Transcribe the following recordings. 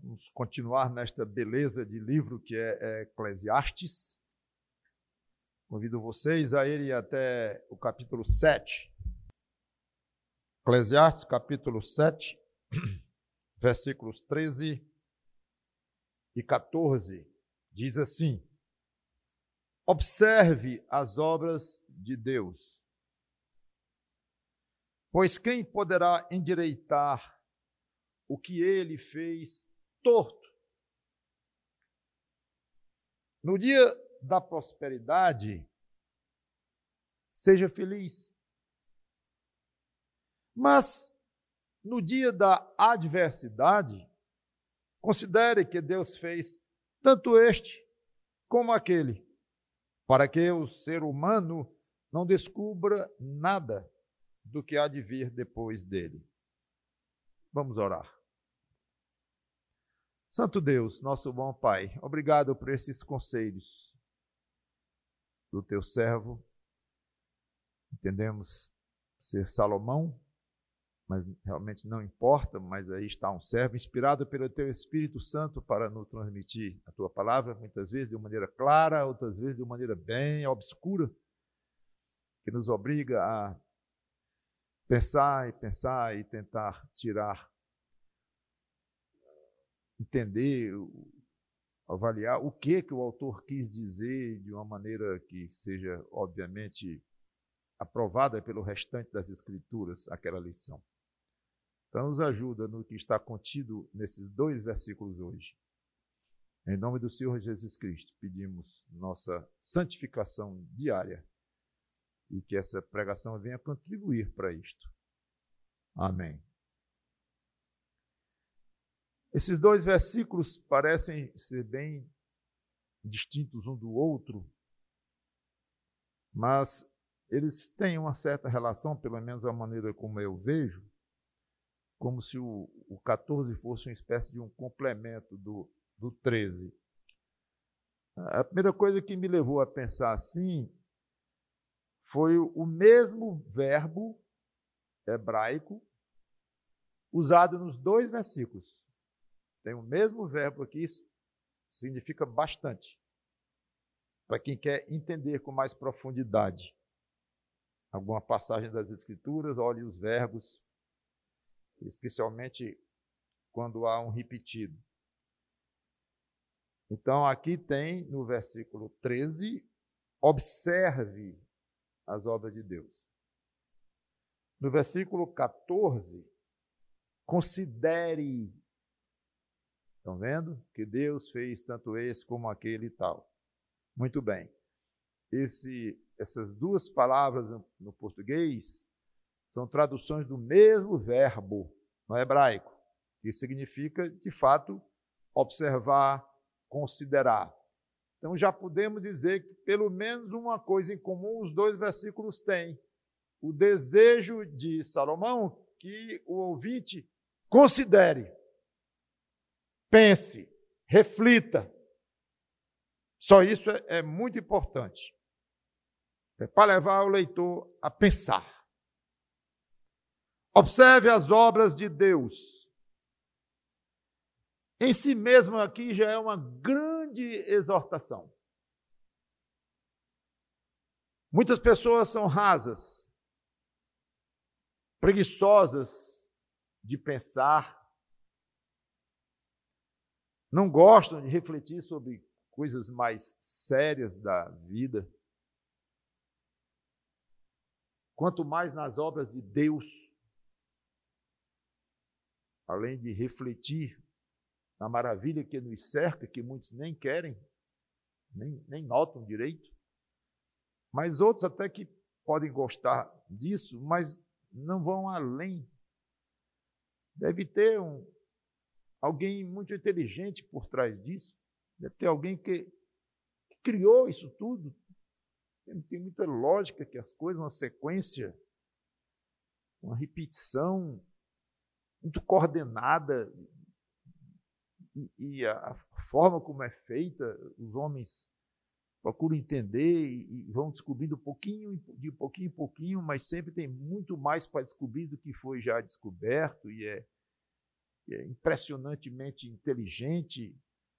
Vamos continuar nesta beleza de livro que é Eclesiastes. Convido vocês a irem até o capítulo 7. Eclesiastes, capítulo 7, versículos 13 e 14. Diz assim: observe as obras de Deus, pois quem poderá endireitar o que ele fez torto? No dia da prosperidade, seja feliz. Mas no dia da adversidade, considere que Deus fez tanto este como aquele, para que o ser humano não descubra nada do que há de vir depois dele. Vamos orar. Santo Deus, nosso bom Pai, obrigado por esses conselhos do teu servo. Entendemos ser Salomão, mas realmente não importa, mas aí está um servo inspirado pelo teu Espírito Santo para nos transmitir a tua palavra, muitas vezes de uma maneira clara, outras vezes de uma maneira bem obscura, que nos obriga a pensar e tentar tirar, entender, avaliar o que o autor quis dizer de uma maneira que seja, obviamente, aprovada pelo restante das Escrituras, aquela lição. Então, nos ajuda no que está contido nesses 2 versículos hoje. Em nome do Senhor Jesus Cristo, pedimos nossa santificação diária e que essa pregação venha contribuir para isto. Amém. Esses 2 versículos parecem ser bem distintos um do outro, mas eles têm uma certa relação, pelo menos a maneira como eu vejo, como se o 14 fosse uma espécie de um complemento do 13. A primeira coisa que me levou a pensar assim foi o mesmo verbo hebraico usado nos 2 versículos. Tem o mesmo verbo aqui, isso significa bastante. Para quem quer entender com mais profundidade alguma passagem das Escrituras, olhe os verbos, especialmente quando há um repetido. Então, aqui tem, no versículo 13, observe as obras de Deus. No versículo 14, considere. Estão vendo? Que Deus fez tanto esse como aquele e tal. Muito bem. Essas 2 palavras no português são traduções do mesmo verbo no hebraico, que significa, de fato, observar, considerar. Então, já podemos dizer que pelo menos uma coisa em comum os 2 versículos têm. O desejo de Salomão que o ouvinte considere, pense, reflita. Só isso é muito importante. É para levar o leitor a pensar. Observe as obras de Deus. Em si mesmo aqui já é uma grande exortação. Muitas pessoas são rasas, preguiçosas de pensar, não gostam de refletir sobre coisas mais sérias da vida. Quanto mais nas obras de Deus, além de refletir na maravilha que nos cerca, que muitos nem querem, nem notam direito, mas outros até que podem gostar disso, mas não vão além. Deve ter alguém muito inteligente por trás disso, deve ter alguém que criou isso tudo. Tem muita lógica que as coisas, uma sequência, uma repetição muito coordenada, e a forma como é feita, os homens procuram entender e vão descobrindo de pouquinho em pouquinho, mas sempre tem muito mais para descobrir do que foi já descoberto, e impressionantemente inteligente,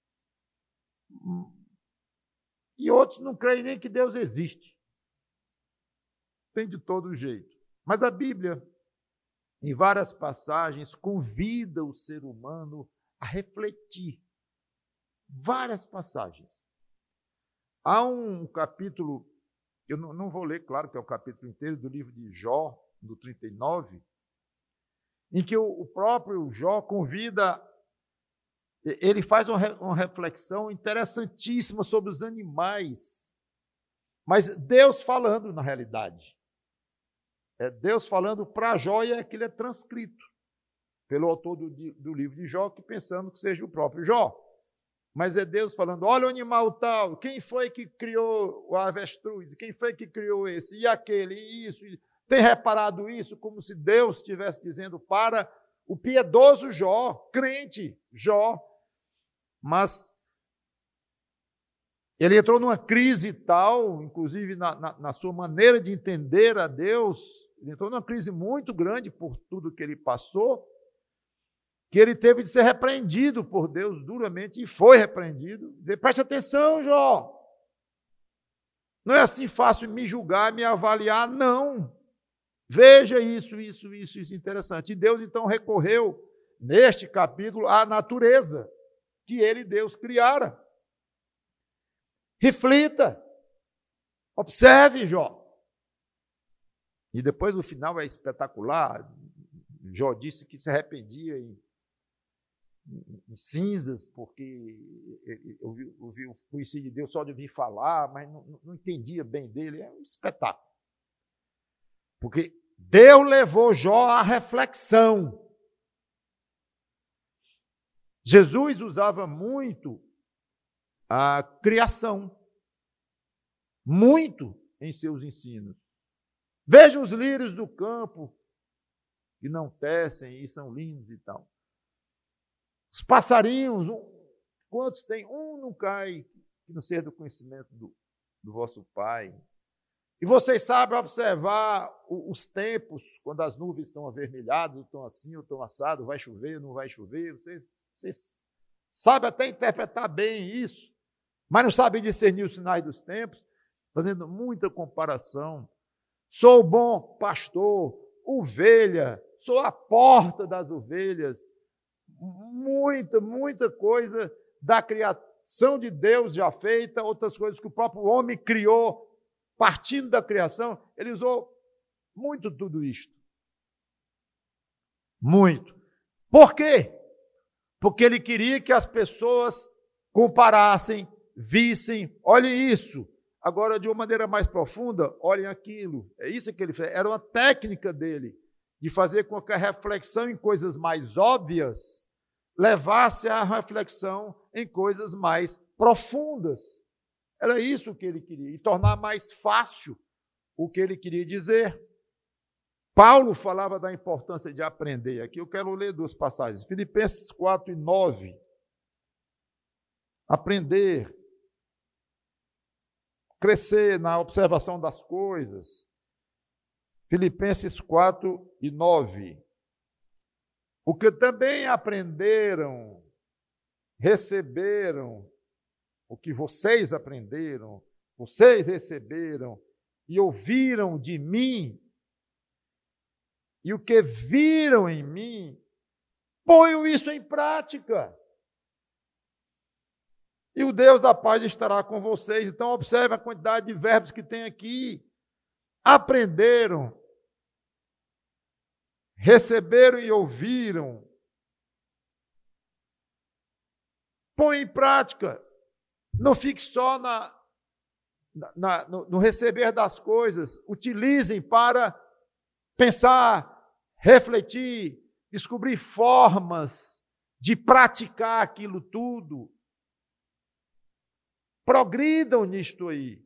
e outros não creem nem que Deus existe. Tem de todo jeito. Mas a Bíblia, em várias passagens, convida o ser humano a refletir. Várias passagens. Há um capítulo, eu não vou ler, claro que é o capítulo inteiro do livro de Jó, do 39, em que o próprio Jó convida, ele faz uma reflexão interessantíssima sobre os animais, mas Deus falando na realidade. É Deus falando para Jó, e aquilo é transcrito pelo autor do livro de Jó, que pensando que seja o próprio Jó. Mas é Deus falando, olha o animal tal, quem foi que criou o avestruz? Quem foi que criou esse? E aquele? E isso? Tem reparado isso? Como se Deus estivesse dizendo para o piedoso Jó, crente Jó. Mas ele entrou numa crise tal, inclusive na sua maneira de entender a Deus, ele entrou numa crise muito grande por tudo que ele passou, que ele teve de ser repreendido por Deus duramente, e foi repreendido. Preste atenção, Jó. Não é assim fácil me julgar, me avaliar, não. Veja isso interessante. E Deus, então, recorreu, neste capítulo, à natureza que ele, Deus, criara. Reflita. Observe, Jó. E depois, no final, é espetacular. Jó disse que se arrependia em cinzas, porque eu conheci de Deus só de ouvir falar, mas não entendia bem dele. É um espetáculo. Porque Deus levou Jó à reflexão. Jesus usava muito a criação, muito em seus ensinos. Veja os lírios do campo, que não tecem e são lindos e tal. Os passarinhos, quantos tem? Um não cai, que não seja do conhecimento do vosso Pai. E vocês sabem observar os tempos, quando as nuvens estão avermelhadas, ou estão assim, ou estão assadas, vai chover, não vai chover. Vocês sabem até interpretar bem isso, mas não sabem discernir os sinais dos tempos, fazendo muita comparação. Sou o bom pastor, ovelha, sou a porta das ovelhas. Muita coisa da criação de Deus já feita, outras coisas que o próprio homem criou, partindo da criação, ele usou muito tudo isto. Muito. Por quê? Porque ele queria que as pessoas comparassem, vissem, olhem isso. Agora, de uma maneira mais profunda, olhem aquilo. É isso que ele fez. Era uma técnica dele, de fazer com que a reflexão em coisas mais óbvias levasse a reflexão em coisas mais profundas. Era isso que ele queria, e tornar mais fácil o que ele queria dizer. Paulo falava da importância de aprender. Aqui eu quero ler duas passagens. Filipenses 4:9. Aprender. Crescer na observação das coisas. Filipenses 4:9. O que também aprenderam, receberam, o que vocês aprenderam, vocês receberam e ouviram de mim, e o que viram em mim, ponham isso em prática. E o Deus da paz estará com vocês. Então, observe a quantidade de verbos que tem aqui. Aprenderam, receberam e ouviram. Põe em prática. Não fique só no receber das coisas. Utilizem para pensar, refletir, descobrir formas de praticar aquilo tudo. Progridam nisto aí.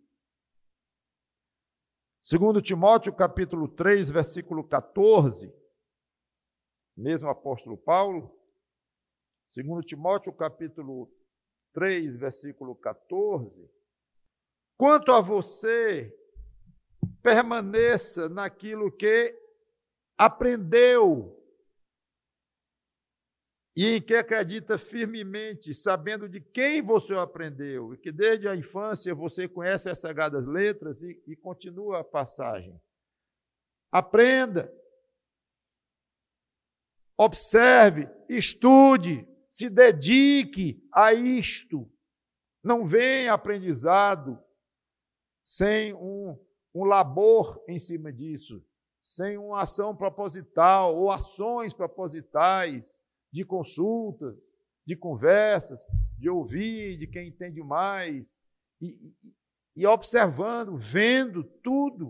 2 Timóteo, capítulo 3, versículo 14, mesmo apóstolo Paulo, 2 Timóteo, capítulo 3, versículo 14, quanto a você, permaneça naquilo que aprendeu e em que acredita firmemente, sabendo de quem você aprendeu, e que desde a infância você conhece as sagradas letras e continua a passagem. Aprenda, observe, estude, se dedique a isto. Não vem aprendizado sem um labor em cima disso, sem uma ação proposital ou ações propositais de consultas, de conversas, de ouvir de quem entende mais, e observando, vendo tudo.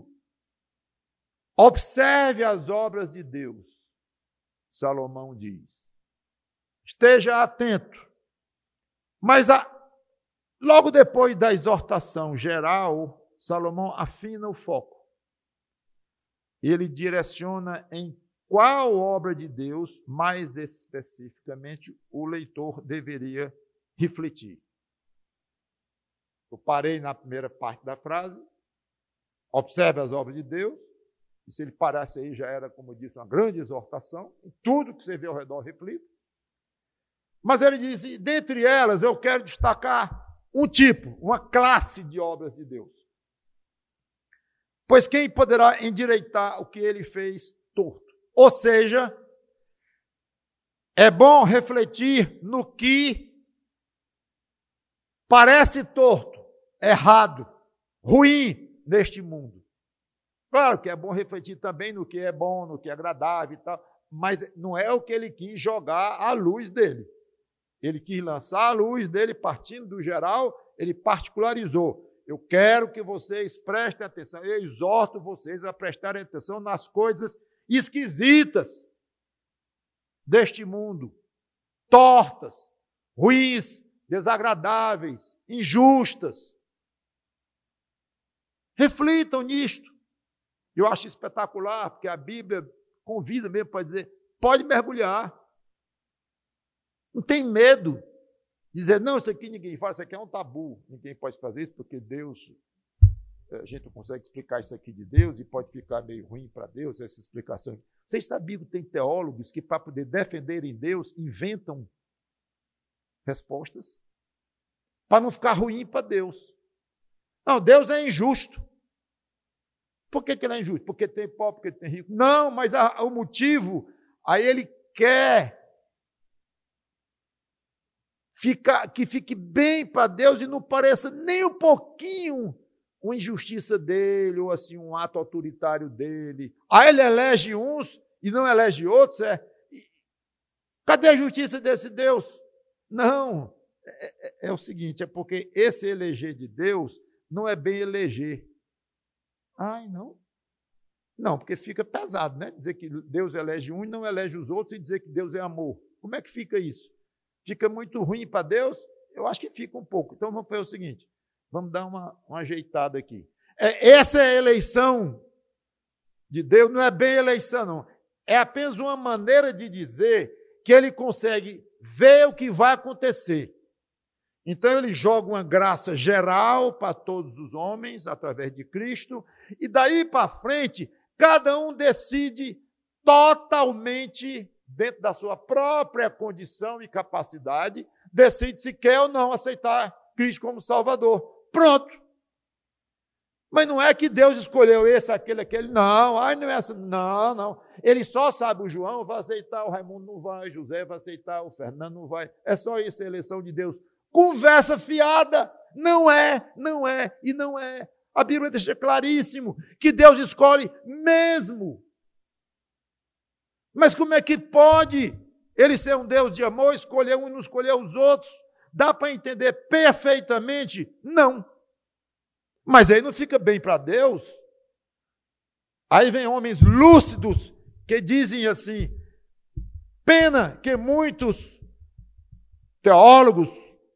Observe as obras de Deus, Salomão diz. Esteja atento. Mas logo depois da exortação geral, Salomão afina o foco. Ele direciona em qual obra de Deus, mais especificamente, o leitor deveria refletir. Eu parei na primeira parte da frase, observe as obras de Deus, e se ele parasse aí já era, como eu disse, uma grande exortação, em tudo que você vê ao redor reflita. Mas ele diz, dentre elas eu quero destacar um tipo, uma classe de obras de Deus. Pois quem poderá endireitar o que ele fez torto? Ou seja, é bom refletir no que parece torto, errado, ruim neste mundo. Claro que é bom refletir também no que é bom, no que é agradável e tal, mas não é o que ele quis jogar à luz dele. Ele quis lançar a luz dele, partindo do geral, ele particularizou. Eu quero que vocês prestem atenção, eu exorto vocês a prestarem atenção nas coisas esquisitas deste mundo, tortas, ruins, desagradáveis, injustas. Reflitam nisto. Eu acho espetacular, porque a Bíblia convida mesmo para dizer, pode mergulhar. Não tem medo de dizer, não, isso aqui ninguém faz, isso aqui é um tabu. Ninguém pode fazer isso porque Deus, a gente não consegue explicar isso aqui de Deus e pode ficar meio ruim para Deus, essa explicação. Vocês sabiam que tem teólogos que, para poder defenderem Deus, inventam respostas para não ficar ruim para Deus. Não, Deus é injusto. Por que ele é injusto? Porque tem pobre, porque tem rico. Não, mas o motivo, aí ele quer que fique bem para Deus e não pareça nem um pouquinho uma injustiça dele, ou assim, um ato autoritário dele. Aí ele elege uns e não elege outros. Cadê a justiça desse Deus? Não, é o seguinte, é porque esse eleger de Deus não é bem eleger. Ai, não? Não, porque fica pesado, né? Dizer que Deus elege um e não elege os outros e dizer que Deus é amor. Como é que fica isso? Fica muito ruim para Deus? Eu acho que fica um pouco. Então vamos fazer o seguinte, vamos dar uma ajeitada aqui. Essa é a eleição de Deus, não é bem eleição, não. É apenas uma maneira de dizer que ele consegue ver o que vai acontecer. Então ele joga uma graça geral para todos os homens, através de Cristo, e daí para frente, cada um decide totalmente, dentro da sua própria condição e capacidade, decide se quer ou não aceitar Cristo como Salvador. Pronto. Mas não é que Deus escolheu esse, aquele. Não, não é essa. Não. Ele só sabe, o João vai aceitar, o Raimundo não vai, o José vai aceitar, o Fernando não vai. É só isso a eleição de Deus. Conversa fiada. Não é. A Bíblia deixa claríssimo que Deus escolhe mesmo. Mas como é que pode ele ser um Deus de amor, escolher um e não escolher os outros? Dá para entender perfeitamente? Não. Mas aí não fica bem para Deus. Aí vem homens lúcidos que dizem assim, pena que muitos teólogos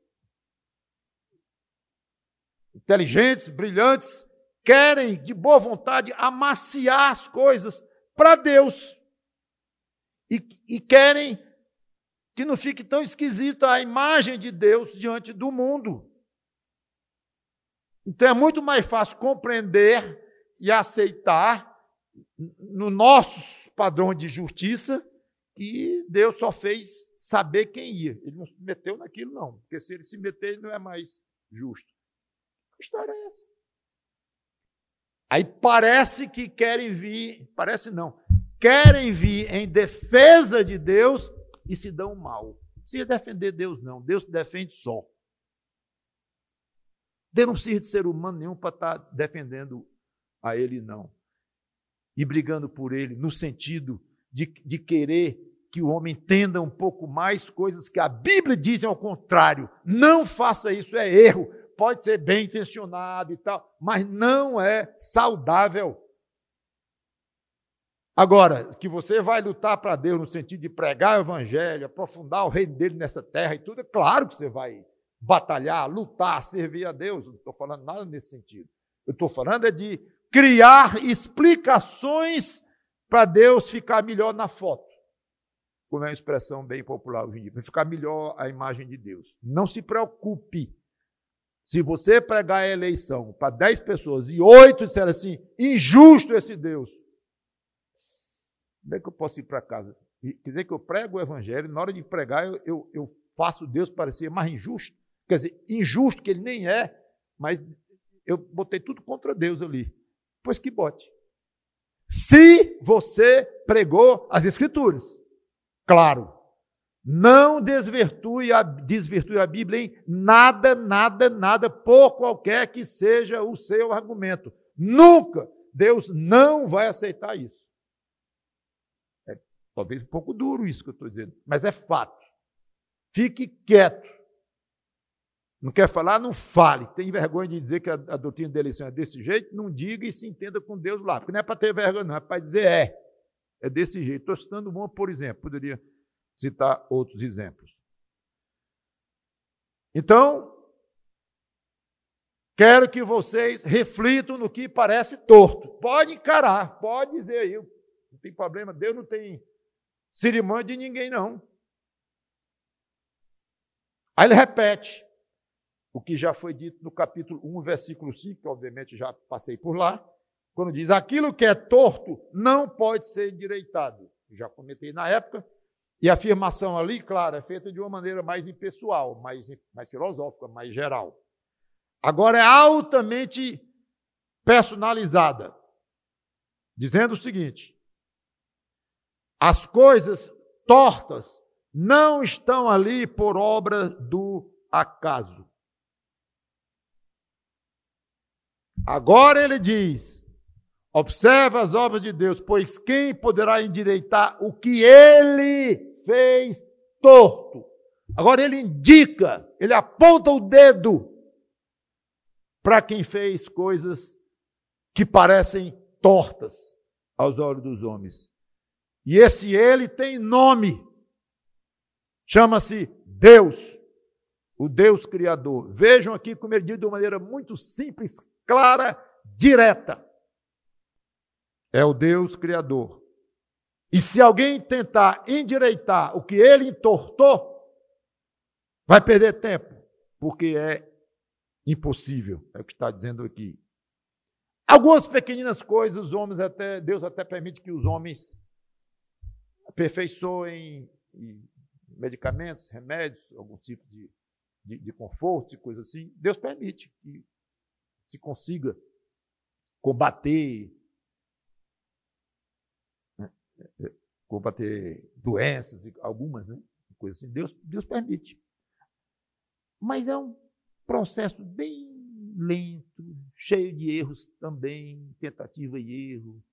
inteligentes, brilhantes, querem de boa vontade amaciar as coisas para Deus. E querem que não fique tão esquisita a imagem de Deus diante do mundo. Então é muito mais fácil compreender e aceitar, no nosso padrão de justiça, que Deus só fez saber quem ia. Ele não se meteu naquilo, não. Porque se ele se meter, ele não é mais justo. Que história é essa? Aí parece que querem vir, parece não, querem vir em defesa de Deus e se dão mal. Não precisa defender Deus, não. Deus se defende só. Deus não precisa de ser humano nenhum para estar defendendo a ele, não. E brigando por ele, no sentido de querer que o homem entenda um pouco mais coisas que a Bíblia diz ao contrário. Não faça isso, é erro. Pode ser bem intencionado e tal, mas não é saudável. Agora, que você vai lutar para Deus no sentido de pregar o evangelho, aprofundar o reino dele nessa terra e tudo, é claro que você vai batalhar, lutar, servir a Deus. Não estou falando nada nesse sentido. Eu estou falando é de criar explicações para Deus ficar melhor na foto. Como é uma expressão bem popular hoje em dia, para ficar melhor a imagem de Deus. Não se preocupe. Se você pregar a eleição para 10 pessoas e 8 disserem assim, injusto esse Deus, como é que eu posso ir para casa? Quer dizer que eu prego o evangelho, e na hora de pregar eu faço Deus parecer mais injusto? Quer dizer, injusto que ele nem é, mas eu botei tudo contra Deus ali. Pois que bote. Se você pregou as Escrituras, claro, não desvirtue a Bíblia em nada, por qualquer que seja o seu argumento. Nunca. Deus não vai aceitar isso. É talvez um pouco duro isso que eu estou dizendo, mas é fato. Fique quieto. Não quer falar? Não fale. Tem vergonha de dizer que a doutrina da eleição é desse jeito? Não diga e se entenda com Deus lá. Porque não é para ter vergonha, não. É para dizer é desse jeito. Estou citando uma, por exemplo. Poderia citar outros exemplos. Então, quero que vocês reflitam no que parece torto. Pode encarar, pode dizer aí, não tem problema, Deus não tem cerimônia de ninguém, não. Aí ele repete o que já foi dito no capítulo 1, versículo 5, que obviamente já passei por lá, quando diz, aquilo que é torto não pode ser endireitado. Já comentei na época. E a afirmação ali, claro, é feita de uma maneira mais impessoal, mais filosófica, mais geral. Agora é altamente personalizada, dizendo o seguinte, as coisas tortas não estão ali por obra do acaso. Agora ele diz, observa as obras de Deus, pois quem poderá endireitar o que ele fez torto? Agora ele indica, ele aponta o dedo para quem fez coisas que parecem tortas aos olhos dos homens. E esse ele tem nome, chama-se Deus, o Deus Criador. Vejam aqui como ele diz de uma maneira muito simples, clara, direta. É o Deus Criador. E se alguém tentar endireitar o que ele entortou, vai perder tempo, porque é impossível, é o que está dizendo aqui. Algumas pequeninas coisas, Deus até permite que os homens aperfeiçoem medicamentos, remédios, algum tipo de conforto e coisa assim. Deus permite que se consiga combater doenças, algumas, né? Coisas assim. Deus permite. Mas é um processo bem lento, cheio de erros também, tentativa e erro.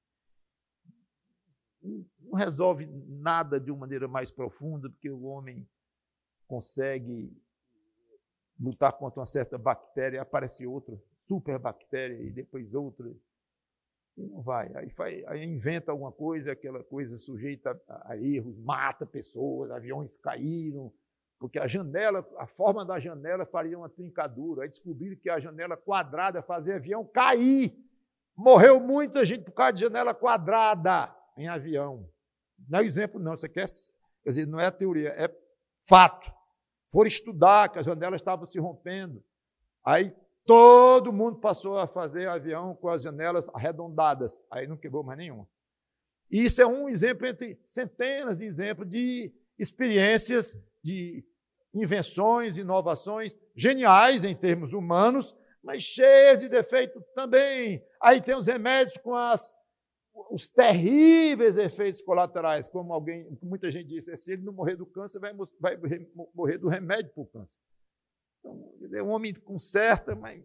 Não resolve nada de uma maneira mais profunda, porque o homem consegue lutar contra uma certa bactéria, aparece outra superbactéria e depois outra, e não vai. Aí inventa alguma coisa, aquela coisa sujeita a erros, mata pessoas, aviões caíram, porque a forma da janela faria uma trincadura. Aí descobriram que a janela quadrada fazia avião cair. Morreu muita gente por causa de janela quadrada em avião. Não é exemplo, não. Isso aqui quer dizer, não é teoria, é fato. Foram estudar que as janelas estavam se rompendo. Aí todo mundo passou a fazer avião com as janelas arredondadas. Aí não quebrou mais nenhuma. E isso é um exemplo entre centenas de exemplos de experiências de invenções, inovações geniais em termos humanos, mas cheias de defeito também. Aí tem os remédios com os terríveis efeitos colaterais, como muita gente disse, se ele não morrer do câncer, vai morrer do remédio para o câncer. Então, ele é um homem com certa, mas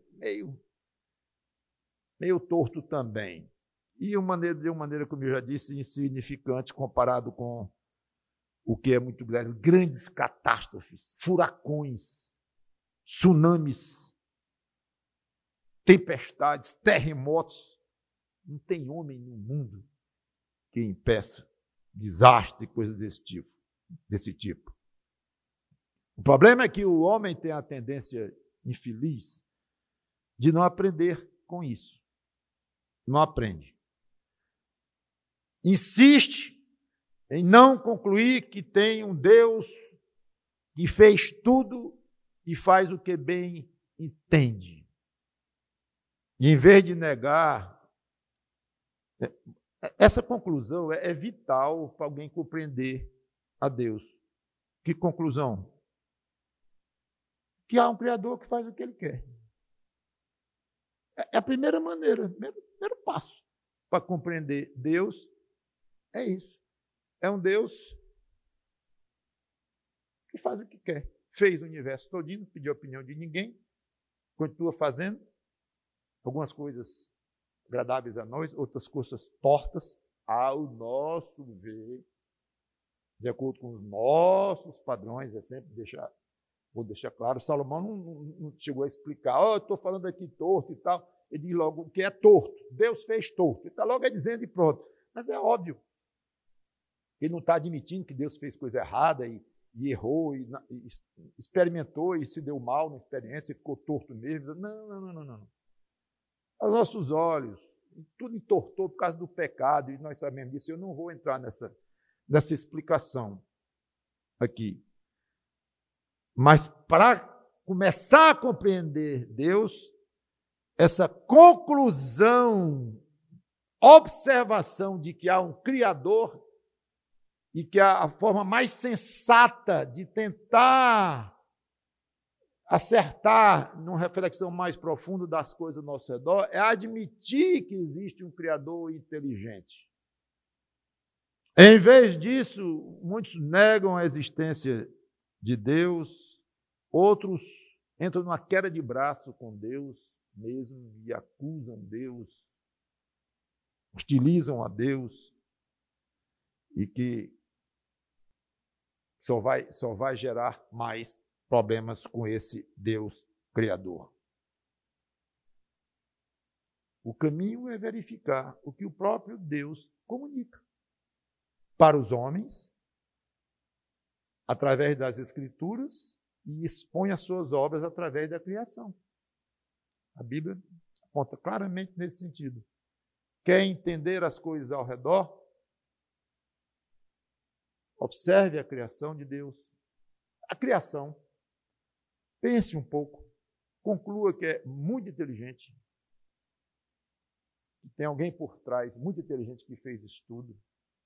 meio torto também. E de uma maneira, como eu já disse, insignificante comparado com o que é muito grande, grandes catástrofes, furacões, tsunamis, tempestades, terremotos. Não tem homem no mundo que impeça desastre e coisas desse tipo. O problema é que o homem tem a tendência infeliz de não aprender com isso. Não aprende. Insiste em não concluir que tem um Deus que fez tudo e faz o que bem entende. E em vez de negar, essa conclusão é vital para alguém compreender a Deus. Que conclusão? Que há um Criador que faz o que Ele quer. É a primeira maneira, primeiro passo para compreender Deus, é isso. É um Deus que faz o que quer. Fez o universo todinho, não pediu a opinião de ninguém, continua fazendo algumas coisas agradáveis a nós, outras coisas tortas ao nosso ver, de acordo com os nossos padrões, vou deixar claro, Salomão não chegou a explicar, eu estou falando aqui torto e tal, ele diz logo o que é torto, Deus fez torto, ele está logo dizendo e pronto, mas é óbvio, ele não está admitindo que Deus fez coisa errada e errou, e experimentou e se deu mal na experiência e ficou torto mesmo, não. Aos nossos olhos, tudo entortou por causa do pecado, e nós sabemos disso. Eu não vou entrar nessa explicação aqui. Mas para começar a compreender Deus, essa conclusão, observação de que há um Criador e que a forma mais sensata de tentar acertar numa reflexão mais profunda das coisas ao nosso redor é admitir que existe um Criador inteligente. Em vez disso, muitos negam a existência de Deus, outros entram numa queda de braço com Deus mesmo e acusam Deus, hostilizam a Deus e que só vai gerar mais problemas com esse Deus Criador. O caminho é verificar o que o próprio Deus comunica para os homens, através das Escrituras, e expõe as suas obras através da criação. A Bíblia aponta claramente nesse sentido. Quer entender as coisas ao redor? Observe a criação de Deus. A criação. Pense um pouco, conclua que é muito inteligente, que tem alguém por trás muito inteligente que fez isso tudo.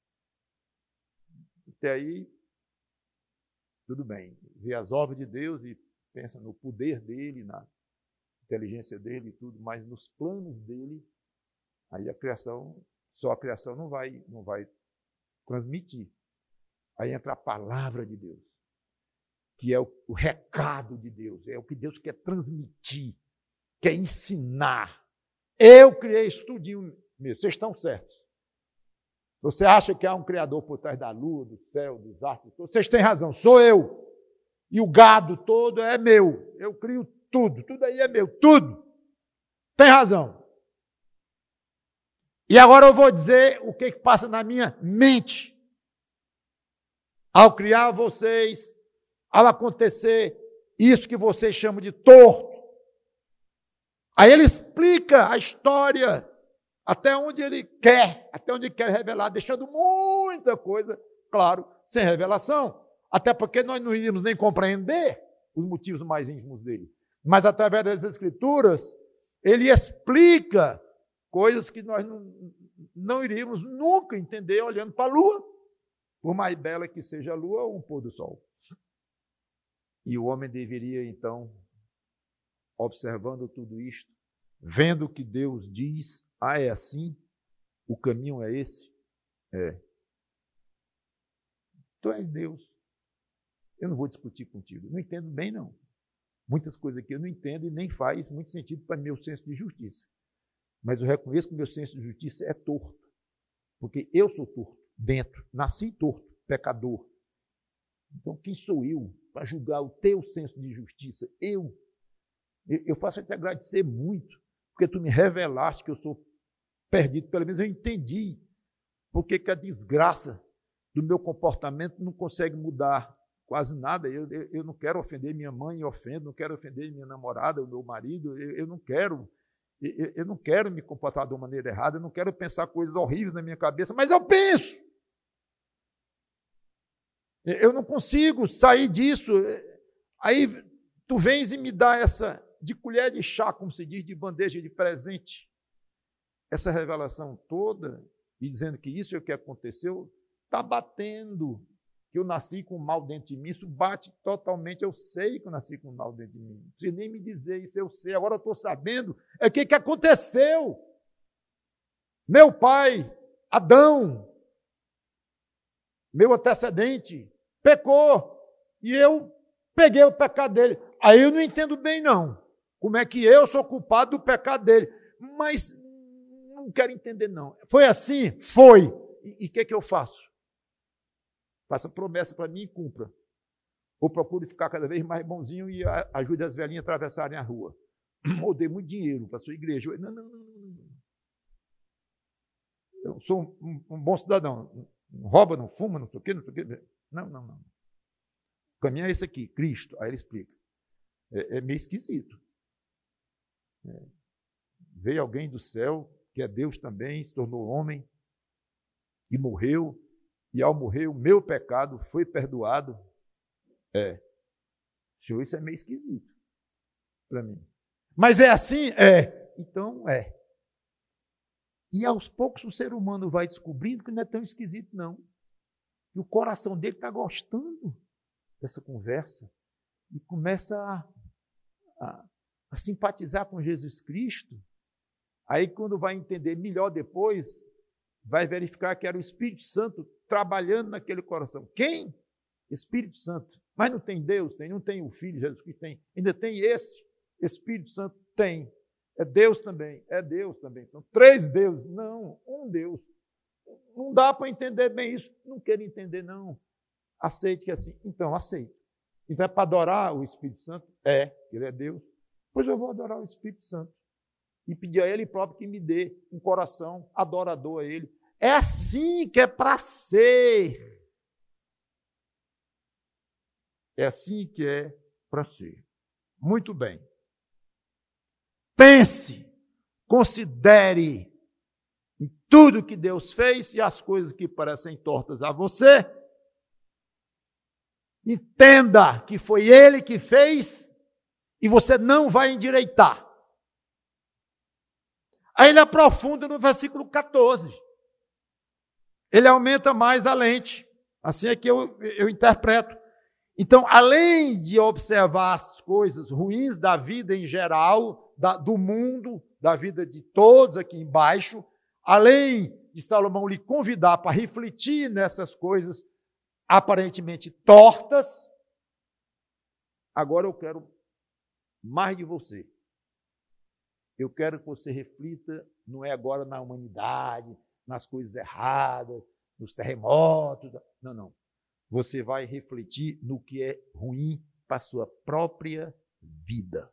Até aí, tudo bem. Vê as obras de Deus e pensa no poder dele, na inteligência dele e tudo, mas nos planos dele, aí só a criação não vai transmitir. Aí entra a palavra de Deus, que é o recado de Deus, é o que Deus quer transmitir, quer ensinar. Eu criei isso tudinho mesmo, vocês estão certos. Você acha que há um Criador por trás da lua, do céu, dos astros, vocês têm razão, sou eu. E o gado todo é meu, eu crio tudo aí é meu, tudo. Tem razão. E agora eu vou dizer o que passa na minha mente ao criar vocês, ao acontecer isso que vocês chamam de torto. Aí ele explica a história até onde ele quer revelar, deixando muita coisa, claro, sem revelação. Até porque nós não iríamos nem compreender os motivos mais íntimos dele. Mas através das Escrituras, ele explica coisas que nós não iríamos nunca entender olhando para a lua. por mais bela que seja a lua ou um pôr do sol. E o homem deveria, então, observando tudo isto, vendo o que Deus diz, é assim, o caminho é esse? É. Tu és Deus. Eu não vou discutir contigo. Não entendo bem, não. Muitas coisas aqui eu não entendo e nem faz muito sentido para meu senso de justiça. Mas eu reconheço que meu senso de justiça é torto. Porque eu sou torto, dentro. Nasci torto, pecador. Então, quem sou eu para julgar o teu senso de justiça? Eu faço te agradecer muito, porque tu me revelaste que eu sou perdido. Pelo menos eu entendi porque que a desgraça do meu comportamento não consegue mudar quase nada. Eu não quero ofender minha mãe, ofendo, não quero ofender minha namorada, o meu marido, eu não quero me comportar de uma maneira errada, eu não quero pensar coisas horríveis na minha cabeça, mas eu penso. Eu não consigo sair disso. Aí tu vens e me dá essa, de colher de chá, como se diz, de bandeja de presente, essa revelação toda, e dizendo que isso é o que aconteceu, está batendo, que eu nasci com mal dentro de mim. Isso bate totalmente. Eu sei que eu nasci com mal dentro de mim. Não precisa nem me dizer isso, eu sei. Agora eu estou sabendo o que aconteceu. Meu pai, Adão, meu antecedente, pecou. E eu peguei o pecado dele. Aí eu não entendo bem, não. Como é que eu sou culpado do pecado dele? Mas não quero entender, não. Foi assim? Foi. E o que eu faço? Faça promessa para mim e cumpra. Ou procure ficar cada vez mais bonzinho e ajude as velhinhas a atravessarem a rua. Ou dê muito dinheiro para a sua igreja. Não. Eu sou um bom cidadão. Não rouba, não fuma, não sei o quê, não sei o quê. Não. O caminho é esse aqui, Cristo. Aí ele explica. É meio esquisito. Veio alguém do céu, que é Deus também, se tornou homem e morreu. E ao morrer, o meu pecado foi perdoado. Senhor, isso é meio esquisito para mim. Mas é assim? Então é. E aos poucos o ser humano vai descobrindo que não é tão esquisito, não. E o coração dele está gostando dessa conversa e começa a simpatizar com Jesus Cristo. Aí, quando vai entender melhor depois, vai verificar que era o Espírito Santo trabalhando naquele coração. Quem? Espírito Santo. Mas não tem Deus? Não tem o Filho, Jesus Cristo tem. Ainda tem esse Espírito Santo? Tem. É Deus também. São 3 deuses. Não, um Deus. Não dá para entender bem isso. Não quero entender, não. Aceite que é assim. Então, aceito. Então, é para adorar o Espírito Santo? Ele é Deus. Pois eu vou adorar o Espírito Santo. E pedir a Ele próprio que me dê um coração adorador a Ele. É assim que é para ser. É assim que é para ser. Muito bem. Pense, considere em tudo que Deus fez e as coisas que parecem tortas a você. Entenda que foi Ele que fez e você não vai endireitar. Aí ele aprofunda no versículo 14. Ele aumenta mais a lente. Assim é que eu interpreto. Então, além de observar as coisas ruins da vida em geral, do mundo, da vida de todos aqui embaixo, além de Salomão lhe convidar para refletir nessas coisas aparentemente tortas, agora eu quero mais de você. Eu quero que você reflita, não é agora na humanidade, nas coisas erradas, nos terremotos. Não. Você vai refletir no que é ruim para a sua própria vida.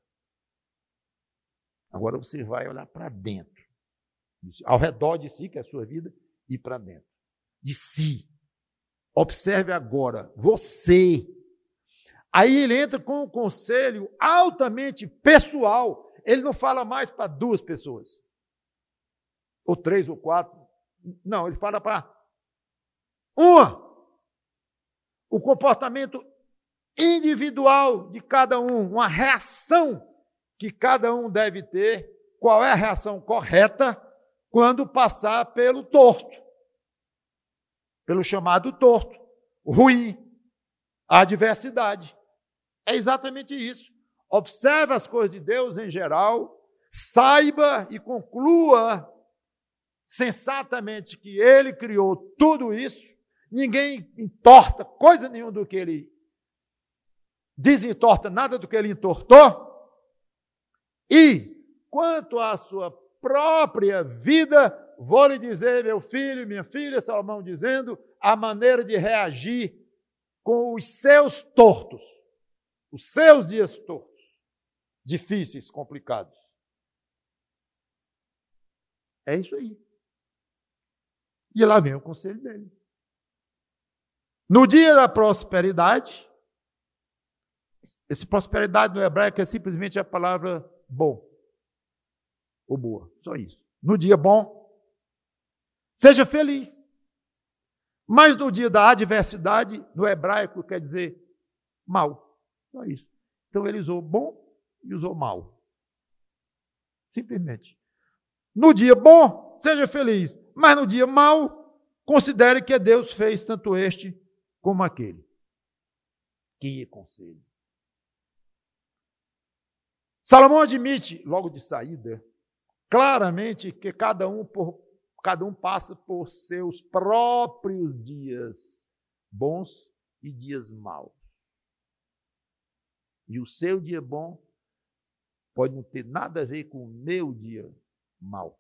Agora você vai olhar para dentro. Ao redor de si, que é a sua vida, e para dentro. De si. Observe agora, você. Aí ele entra com um conselho altamente pessoal. Ele não fala mais para 2 pessoas. Ou 3 ou 4. Não, ele fala para uma. O comportamento individual de cada um, uma reação que cada um deve ter. Qual é a reação correta quando passar pelo torto? pelo chamado torto, ruim, a adversidade. É exatamente isso. Observe as coisas de Deus em geral, saiba e conclua sensatamente que Ele criou tudo isso, ninguém entorta coisa nenhuma do que Ele desentorta, nada do que Ele entortou. E, quanto à sua própria vida, vou lhe dizer, meu filho, minha filha, Salomão dizendo, a maneira de reagir com os seus tortos, os seus dias tortos, difíceis, complicados. É isso aí. E lá vem o conselho dele. No dia da prosperidade, essa prosperidade no hebraico é simplesmente a palavra bom, ou boa, só isso. No dia bom, seja feliz. Mas no dia da adversidade, no hebraico quer dizer mal, só isso. Então ele usou bom e usou mal. Simplesmente. No dia bom, seja feliz. Mas no dia mau, considere que Deus fez tanto este como aquele. Que conselho. Salomão admite, logo de saída, claramente que cada um passa por seus próprios dias bons e dias maus. E o seu dia bom pode não ter nada a ver com o meu dia mau.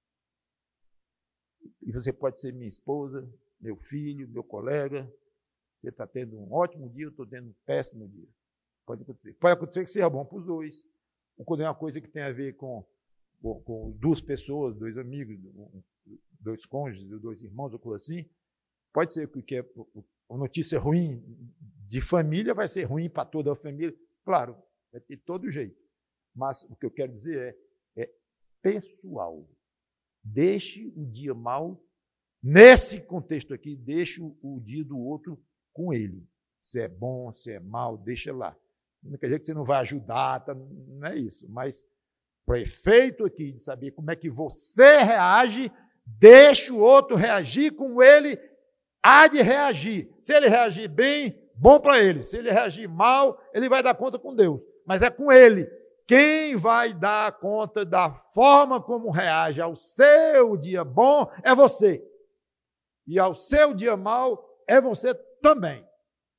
E você pode ser minha esposa, meu filho, meu colega. Você está tendo um ótimo dia, eu estou tendo um péssimo dia. Pode acontecer. Pode acontecer que seja bom para os dois. Ou quando é uma coisa que tem a ver com duas pessoas, dois amigos, dois cônjuges, dois irmãos, ou coisa assim, pode ser que uma notícia ruim de família vai ser ruim para toda a família. Claro, vai ter todo jeito. Mas o que eu quero dizer é pessoal. Deixe o dia mau, nesse contexto aqui, deixe o dia do outro com ele. Se é bom, se é mal, deixa lá. Não quer dizer que você não vai ajudar, tá? Não é isso. Mas, para efeito aqui de saber como é que você reage, deixa o outro reagir como ele há de reagir. Se ele reagir bem, bom para ele. Se ele reagir mal, ele vai dar conta com Deus. Mas é com ele. Quem vai dar conta da forma como reage ao seu dia bom é você. E ao seu dia mau é você também.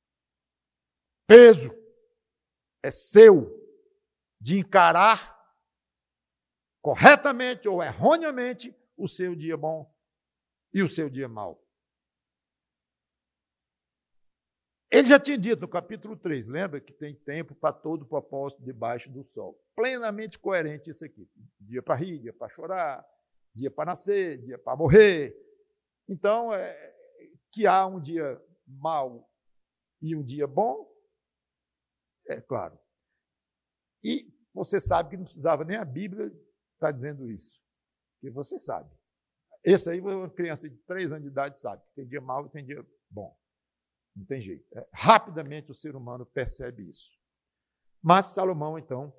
Peso é seu de encarar corretamente ou erroneamente o seu dia bom e o seu dia mau. Ele já tinha dito no capítulo 3, lembra que tem tempo para todo propósito debaixo do sol. Plenamente coerente isso aqui. Dia para rir, dia para chorar, dia para nascer, dia para morrer. Então, que há um dia mau e um dia bom, é claro. E você sabe que não precisava nem a Bíblia estar dizendo isso. Porque você sabe. Esse aí, uma criança de 3 anos de idade sabe. Tem dia mau e tem dia bom. Não tem jeito. Rapidamente o ser humano percebe isso. Mas Salomão, então,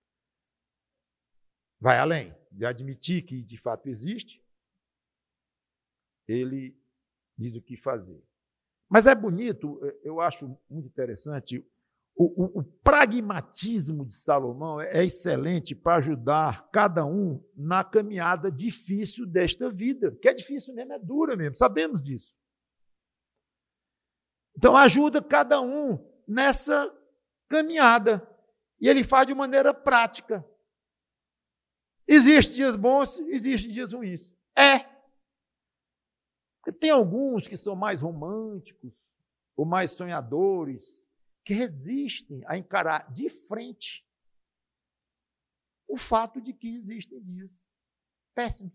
vai além de admitir que de fato existe. Ele diz o que fazer. Mas é bonito, eu acho muito interessante, o pragmatismo de Salomão é excelente para ajudar cada um na caminhada difícil desta vida. Que é difícil mesmo, é dura mesmo, sabemos disso. Então, ajuda cada um nessa caminhada. E ele faz de maneira prática. Existem dias bons, existem dias ruins. Porque tem alguns que são mais românticos, ou mais sonhadores, que resistem a encarar de frente o fato de que existem dias péssimos.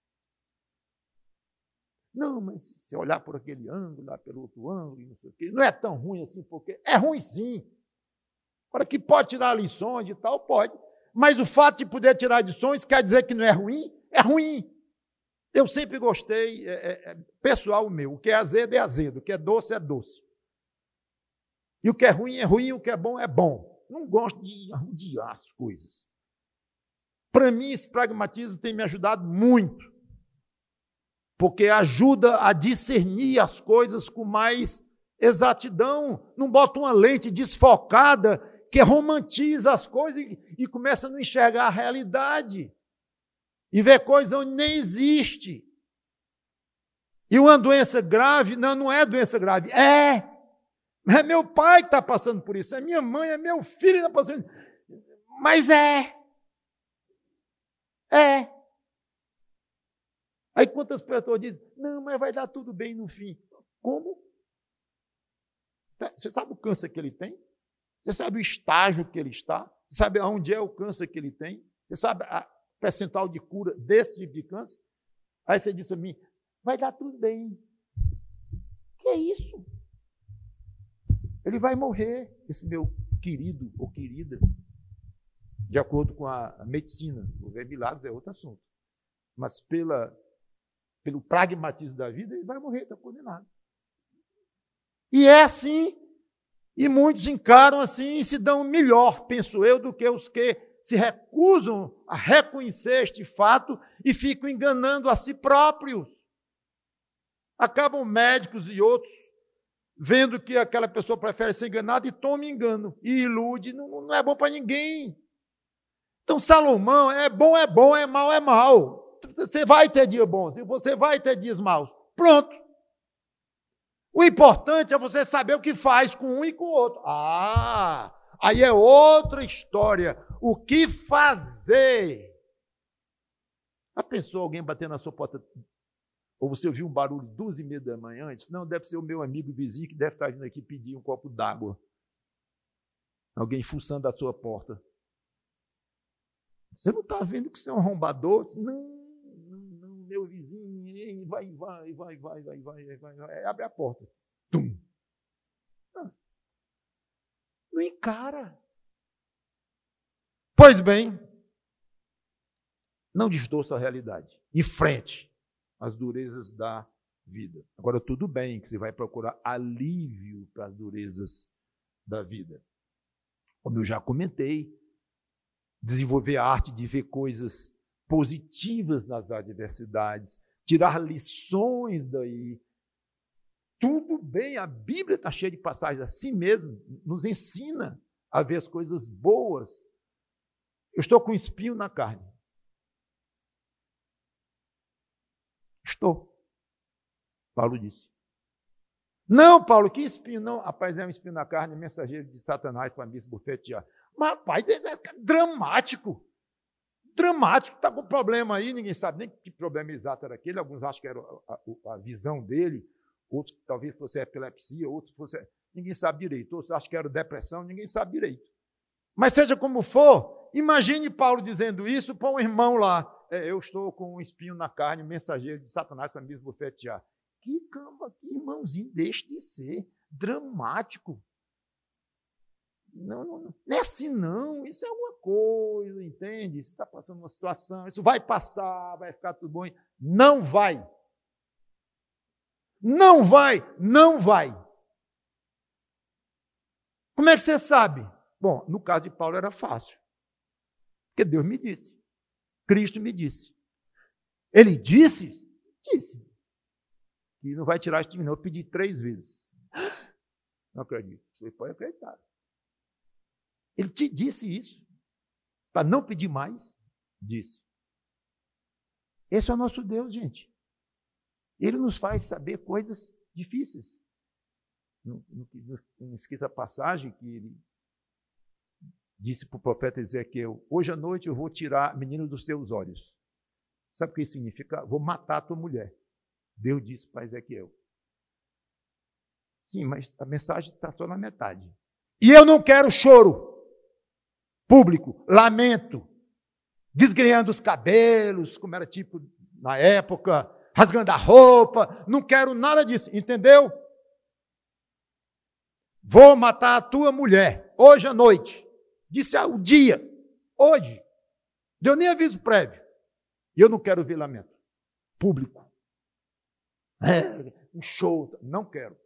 Não, mas se olhar por aquele ângulo, lá pelo outro ângulo, não sei o quê, não é tão ruim assim, porque é ruim sim. Agora que pode tirar lições e tal, pode. Mas o fato de poder tirar lições quer dizer que não é ruim? É ruim. Eu sempre gostei, pessoal meu, o que é azedo é azedo, o que é doce. E o que é ruim, o que é bom é bom. Não gosto de arrudiar as coisas. Para mim, esse pragmatismo tem me ajudado muito. porque ajuda a discernir as coisas com mais exatidão. Não bota uma lente desfocada que romantiza as coisas e começa a não enxergar a realidade e ver coisa onde nem existe. E uma doença grave, não é doença grave, é meu pai que está passando por isso, é minha mãe, é meu filho que está passando por isso. Mas é. Aí quantas pessoas dizem, não, mas vai dar tudo bem no fim. Como? Você sabe o câncer que ele tem? Você sabe o estágio que ele está? Você sabe onde é o câncer que ele tem? Você sabe a percentual de cura desse tipo de câncer? Aí você disse a mim, vai dar tudo bem. Que é isso? Ele vai morrer, esse meu querido ou querida, de acordo com a medicina. O ver milagres é outro assunto. Mas pelo pragmatismo da vida, ele vai morrer, está condenado. E é assim, e muitos encaram assim e se dão melhor, penso eu, do que os que se recusam a reconhecer este fato e ficam enganando a si próprios. Acabam médicos e outros vendo que aquela pessoa prefere ser enganada e toma engano, e ilude, não é bom para ninguém. Então, Salomão, é bom, é mal, é mal. Você vai ter dias bons, você vai ter dias maus. Pronto. O importante é você saber o que faz com um e com o outro. Aí é outra história. O que fazer? Já pensou alguém bater na sua porta? Ou você ouviu um barulho 2h30 da manhã? Disse, não, deve ser o meu amigo vizinho que deve estar vindo aqui pedir um copo d'água. Alguém fuçando a sua porta. Você não está vendo que você é um arrombador? Disse, não, meu vizinho, vai. Abre a porta. Tum. Não encara. Pois bem, não distorça a realidade. Enfrente as durezas da vida. Agora, tudo bem que você vai procurar alívio para as durezas da vida. Como eu já comentei, desenvolver a arte de ver coisas positivas nas adversidades, tirar lições daí. Tudo bem, a Bíblia está cheia de passagens assim mesmo, nos ensina a ver as coisas boas. Eu estou com um espinho na carne. Estou. Paulo disse. Não, Paulo, que espinho? Não, rapaz, é um espinho na carne, mensageiro de Satanás para me esbofetear. Mas, rapaz, é dramático. Dramático, está com problema aí, ninguém sabe nem que problema exato era aquele. Alguns acham que era a visão dele, outros talvez fosse epilepsia, outros fosse... Ninguém sabe direito. Outros acham que era depressão, ninguém sabe direito. Mas seja como for, imagine Paulo dizendo isso para um irmão lá. Eu estou com um espinho na carne, mensageiro de Satanás para me esbofetear. Que irmãozinho, deixe de ser dramático. Não é assim não, isso é uma coisa, entende? Você está passando uma situação, isso vai passar, vai ficar tudo bom. Não vai. Não vai. Como é que você sabe? Bom, no caso de Paulo era fácil, porque Deus me disse. Cristo me disse. Ele disse? Disse. E não vai tirar isso de mim, não. Eu pedi 3 vezes. Não acredito. Você pode acreditar. Ele te disse isso. Para não pedir mais, disse. Esse é o nosso Deus, gente. Ele nos faz saber coisas difíceis. Não esqueça a passagem que ele disse para o profeta Ezequiel, hoje à noite eu vou tirar a menina dos teus olhos. Sabe o que isso significa? Vou matar a tua mulher. Deus disse para Ezequiel. Sim, mas a mensagem está só na metade. E eu não quero choro público, lamento, desgrenhando os cabelos, como era tipo na época, rasgando a roupa, não quero nada disso, entendeu? Vou matar a tua mulher, hoje à noite. Disse o dia, hoje. Deu nem aviso prévio. E eu não quero ver lamento público. Um show, não quero.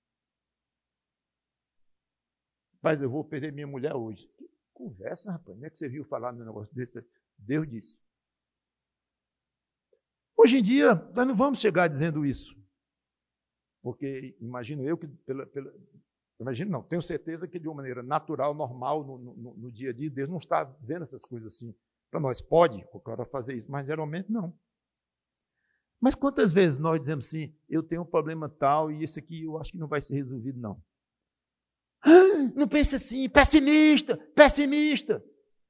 Mas eu vou perder minha mulher hoje. Que conversa, rapaz. Não é que você viu falar no negócio desse? Deus disse. Hoje em dia, nós não vamos chegar dizendo isso. Porque imagino eu que, imagino não, tenho certeza que de uma maneira natural, normal, no dia a dia, Deus não está dizendo essas coisas assim. Para nós, pode o cara fazer isso, mas geralmente não. Mas quantas vezes nós dizemos assim, eu tenho um problema tal e isso aqui eu acho que não vai ser resolvido, não. Não pense assim, pessimista, pessimista.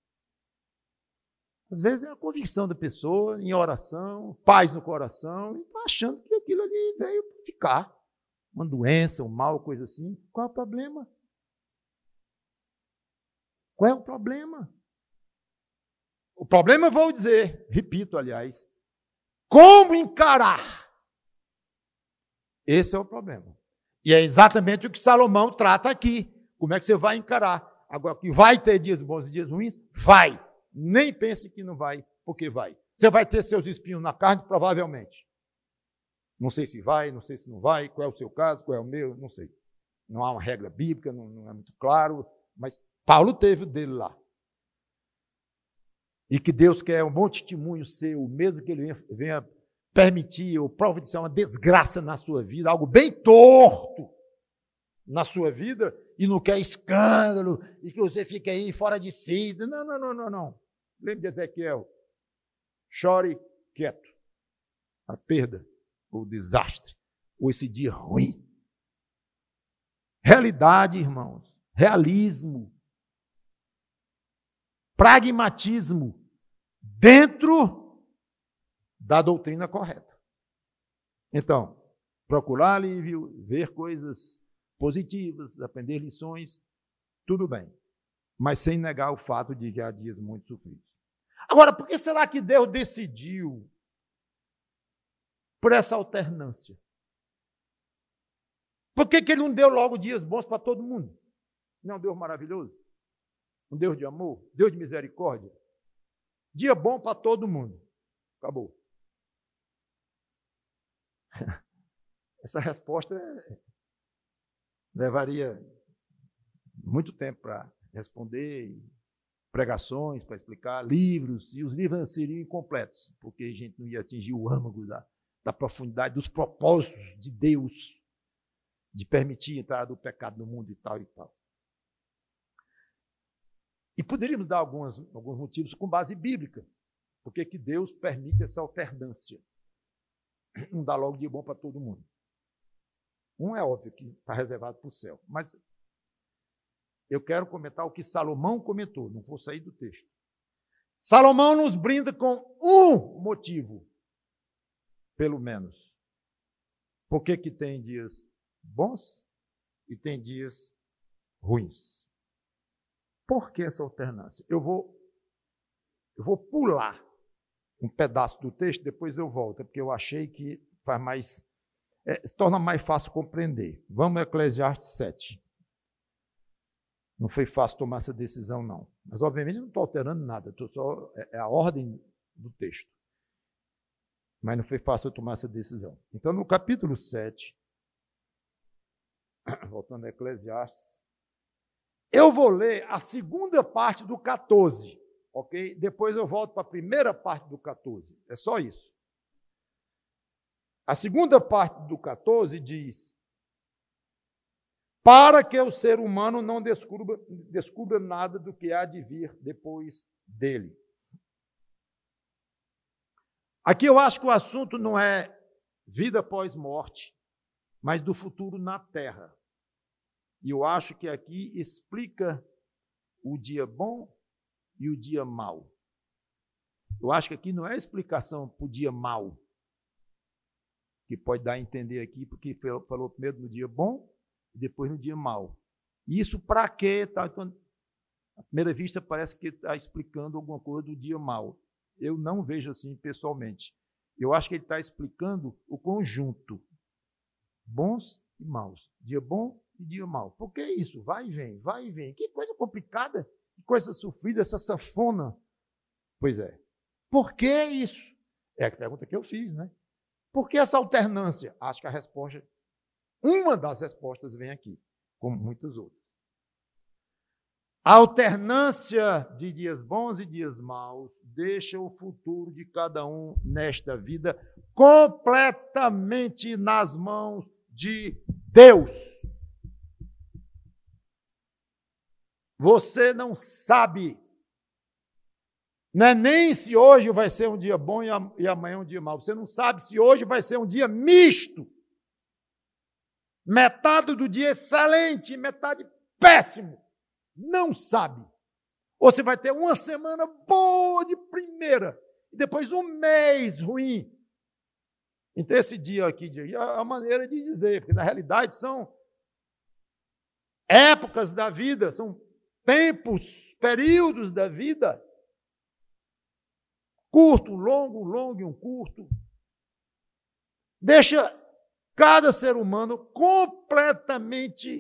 Às vezes é a convicção da pessoa, em oração, paz no coração, e está achando que aquilo ali veio para ficar. Uma doença, um mal, coisa assim. Qual é o problema? Qual é o problema? O problema, eu vou dizer, repito, aliás, como encarar? Esse é o problema. E é exatamente o que Salomão trata aqui. Como é que você vai encarar? Agora, que vai ter dias bons e dias ruins? Vai. Nem pense que não vai, porque vai. Você vai ter seus espinhos na carne, provavelmente. Não sei se vai, não sei se não vai, qual é o seu caso, qual é o meu, não sei. Não há uma regra bíblica, não é muito claro, mas Paulo teve o dele lá. E que Deus quer um bom testemunho seu, mesmo que ele venha permitir ou providenciar uma desgraça na sua vida, algo bem torto na sua vida, e não quer escândalo, e que você fica aí fora de si. Não. Lembre de Ezequiel. Chore quieto. A perda, o desastre, ou esse dia ruim. Realidade, irmãos. Realismo. Pragmatismo. Dentro da doutrina correta. Então, procurar alívio, ver coisas positivas, aprender lições, tudo bem. Mas sem negar o fato de que há dias muito sofridos. Agora, por que será que Deus decidiu por essa alternância? Por que ele não deu logo dias bons para todo mundo? Não é um Deus maravilhoso? Um Deus de amor? Deus de misericórdia? Dia bom para todo mundo. Acabou. Essa resposta levaria muito tempo para responder, pregações para explicar, livros, e os livros seriam incompletos, porque a gente não ia atingir o âmago da profundidade dos propósitos de Deus, de permitir a entrada do pecado no mundo e tal e tal. E poderíamos dar alguns motivos com base bíblica, porque que Deus permite essa alternância. Não dá logo de bom para todo mundo. Um é óbvio que está reservado para o céu, mas eu quero comentar o que Salomão comentou, não vou sair do texto. Salomão nos brinda com um motivo, pelo menos. Por que tem dias bons e tem dias ruins? Por que essa alternância? Eu vou pular um pedaço do texto, depois eu volto, porque eu achei que faz mais, torna mais fácil compreender. Vamos a Eclesiastes 7. Não foi fácil tomar essa decisão, não. Mas, obviamente, não estou alterando nada, é a ordem do texto. Mas não foi fácil eu tomar essa decisão. Então, no capítulo 7, voltando a Eclesiastes, eu vou ler a segunda parte do 14, ok? Depois eu volto para a primeira parte do 14. É só isso. A segunda parte do 14 diz: para que o ser humano não descubra nada do que há de vir depois dele. Aqui eu acho que o assunto não é vida após morte, mas do futuro na terra. E eu acho que aqui explica o dia bom e o dia mau. Eu acho que aqui não é explicação para o dia mau, que pode dar a entender aqui, porque falou primeiro no dia bom e depois no dia mau. Isso para quê? Tá? Então, à primeira vista parece que está explicando alguma coisa do dia mau. Eu não vejo assim pessoalmente. Eu acho que ele está explicando o conjunto. Bons e maus. Dia bom e dia mau. Por que isso? Vai e vem, vai e vem. Que coisa complicada, que coisa sofrida, essa sanfona. Pois é. Por que isso? É a pergunta que eu fiz, né? Por que essa alternância? Acho que a resposta, uma das respostas vem aqui, como muitas outras. A alternância de dias bons e dias maus deixa o futuro de cada um nesta vida completamente nas mãos de Deus. Você não sabe, não é nem se hoje vai ser um dia bom e amanhã um dia mau. Você não sabe se hoje vai ser um dia misto. Metade do dia excelente e metade péssimo. Não sabe. Ou você vai ter uma semana boa de primeira e depois um mês ruim. Então, esse dia aqui é a maneira de dizer, porque na realidade são épocas da vida, são tempos, períodos da vida. Curto, um longo e um curto. Deixa cada ser humano completamente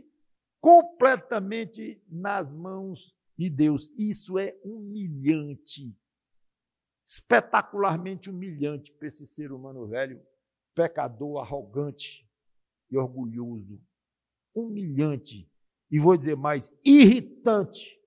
nas mãos de Deus. Isso é humilhante, espetacularmente humilhante para esse ser humano velho, pecador, arrogante e orgulhoso. Humilhante. E vou dizer mais, irritante,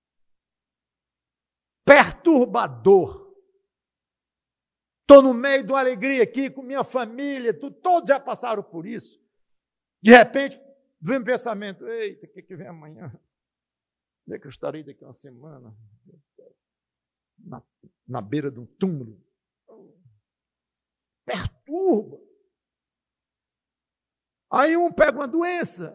perturbador. Estou no meio de uma alegria aqui com minha família, todos já passaram por isso. De repente, vem um pensamento, eita, o que vem amanhã? Onde é que eu estarei daqui a uma semana? Na beira de um túmulo. Perturba. Aí um pega uma doença,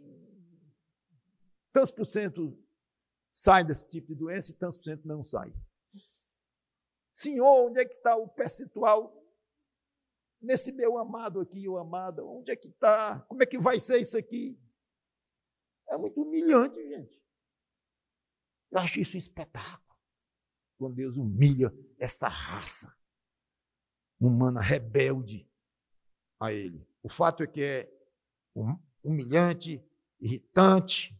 tantos por cento sai desse tipo de doença e tantos por cento não sai. Senhor, onde é que está o percentual nesse meu amado aqui, ou amada? Onde é que está? Como é que vai ser isso aqui? É muito humilhante, gente. Eu acho isso um espetáculo. Quando Deus humilha essa raça humana rebelde a Ele. O fato é que é humilhante, irritante.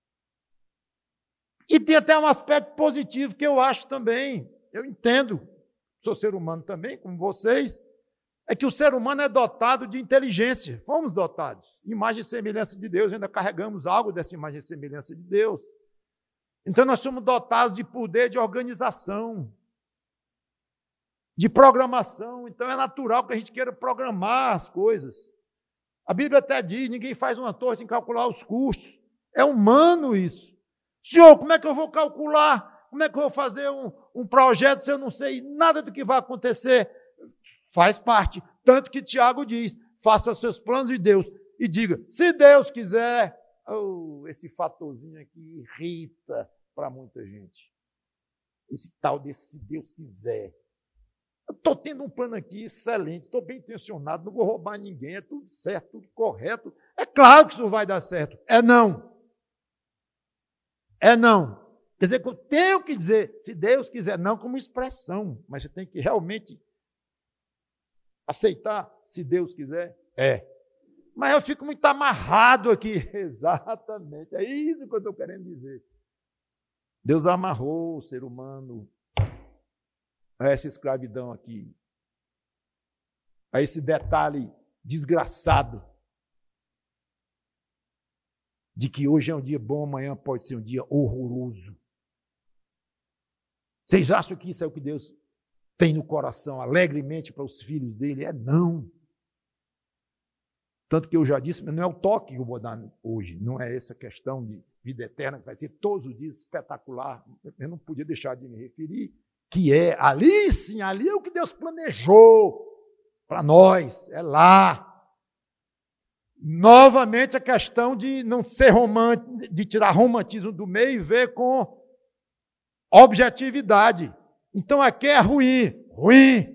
E tem até um aspecto positivo que eu acho também. Eu entendo, sou ser humano também, como vocês, é que o ser humano é dotado de inteligência. Fomos dotados. Imagem e semelhança de Deus, ainda carregamos algo dessa imagem e semelhança de Deus. Então nós somos dotados de poder de organização, de programação. Então é natural que a gente queira programar as coisas. A Bíblia até diz, ninguém faz uma torre sem calcular os custos. É humano isso. Senhor, como é que eu vou calcular? Como é que eu vou fazer um projeto se eu não sei nada do que vai acontecer? Faz parte. Tanto que Tiago diz, faça seus planos de Deus e diga, se Deus quiser, esse fatorzinho aqui irrita para muita gente. Esse tal desse se Deus quiser. Eu estou tendo um plano aqui excelente, estou bem intencionado, não vou roubar ninguém, é tudo certo, tudo correto. É claro que isso vai dar certo. É não. É não. Quer dizer, que eu tenho que dizer, se Deus quiser, não como expressão, mas você tem que realmente aceitar, se Deus quiser, é. Mas eu fico muito amarrado aqui. Exatamente, é isso que eu estou querendo dizer. Deus amarrou o ser humano a essa escravidão aqui, a esse detalhe desgraçado de que hoje é um dia bom, amanhã pode ser um dia horroroso. Vocês acham que isso é o que Deus tem no coração alegremente para os filhos dele? É não. Tanto que eu já disse, mas não é o toque que eu vou dar hoje, não é essa questão de vida eterna, que vai ser todos os dias espetacular. Eu não podia deixar de me referir, que é ali sim, ali é o que Deus planejou para nós, é lá. Novamente a questão de não ser romântico, de tirar romantismo do meio e ver com objetividade. Então aqui é ruim.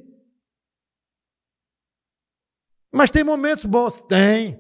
Mas tem momentos bons? Tem.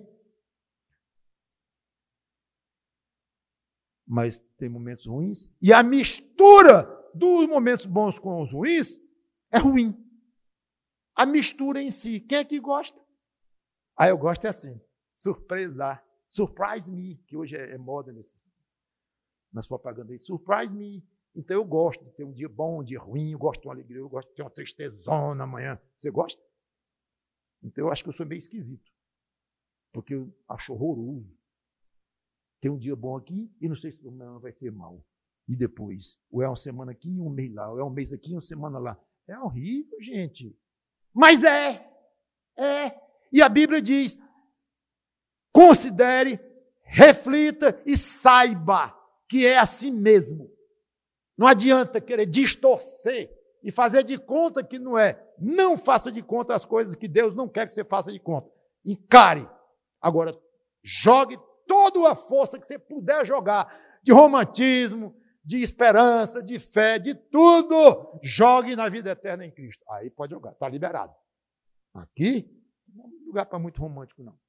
Mas tem momentos ruins. E a mistura dos momentos bons com os ruins é ruim. A mistura em si. Quem é que gosta? Eu gosto é assim. Surpresar. Surprise me, que hoje é moda nas propagandas aí. Surprise me. Então eu gosto de ter um dia bom, um dia ruim, eu gosto de uma alegria, eu gosto de ter uma tristezona amanhã. Você gosta? Então eu acho que eu sou meio esquisito. Porque eu acho horroroso. Ter um dia bom aqui e não sei se amanhã vai ser mau. E depois, ou é uma semana aqui e um mês lá, ou é um mês aqui e uma semana lá. É horrível, gente. Mas é. E a Bíblia diz, considere, reflita e saiba que é assim mesmo. Não adianta querer distorcer e fazer de conta que não é. Não faça de conta as coisas que Deus não quer que você faça de conta. Encare. Agora, jogue toda a força que você puder jogar, de romantismo, de esperança, de fé, de tudo. Jogue na vida eterna em Cristo. Aí pode jogar, está liberado. Aqui, não é lugar para muito romântico, não.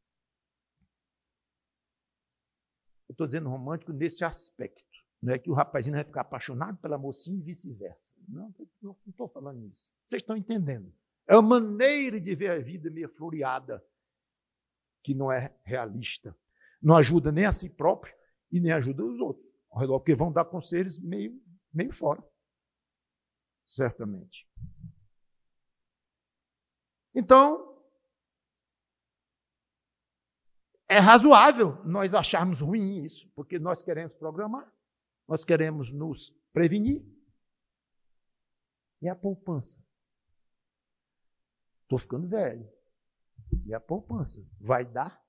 Eu estou dizendo romântico nesse aspecto. Não é que o rapazinho vai ficar apaixonado pela mocinha e vice-versa. Não estou falando isso. Vocês estão entendendo. É uma maneira de ver a vida meio floreada, que não é realista. Não ajuda nem a si próprio e nem ajuda os outros ao redor, porque vão dar conselhos meio fora. Certamente. Então, é razoável nós acharmos ruim isso, porque nós queremos programar, nós queremos nos prevenir. E a poupança? Estou ficando velho. E a poupança? Vai dar?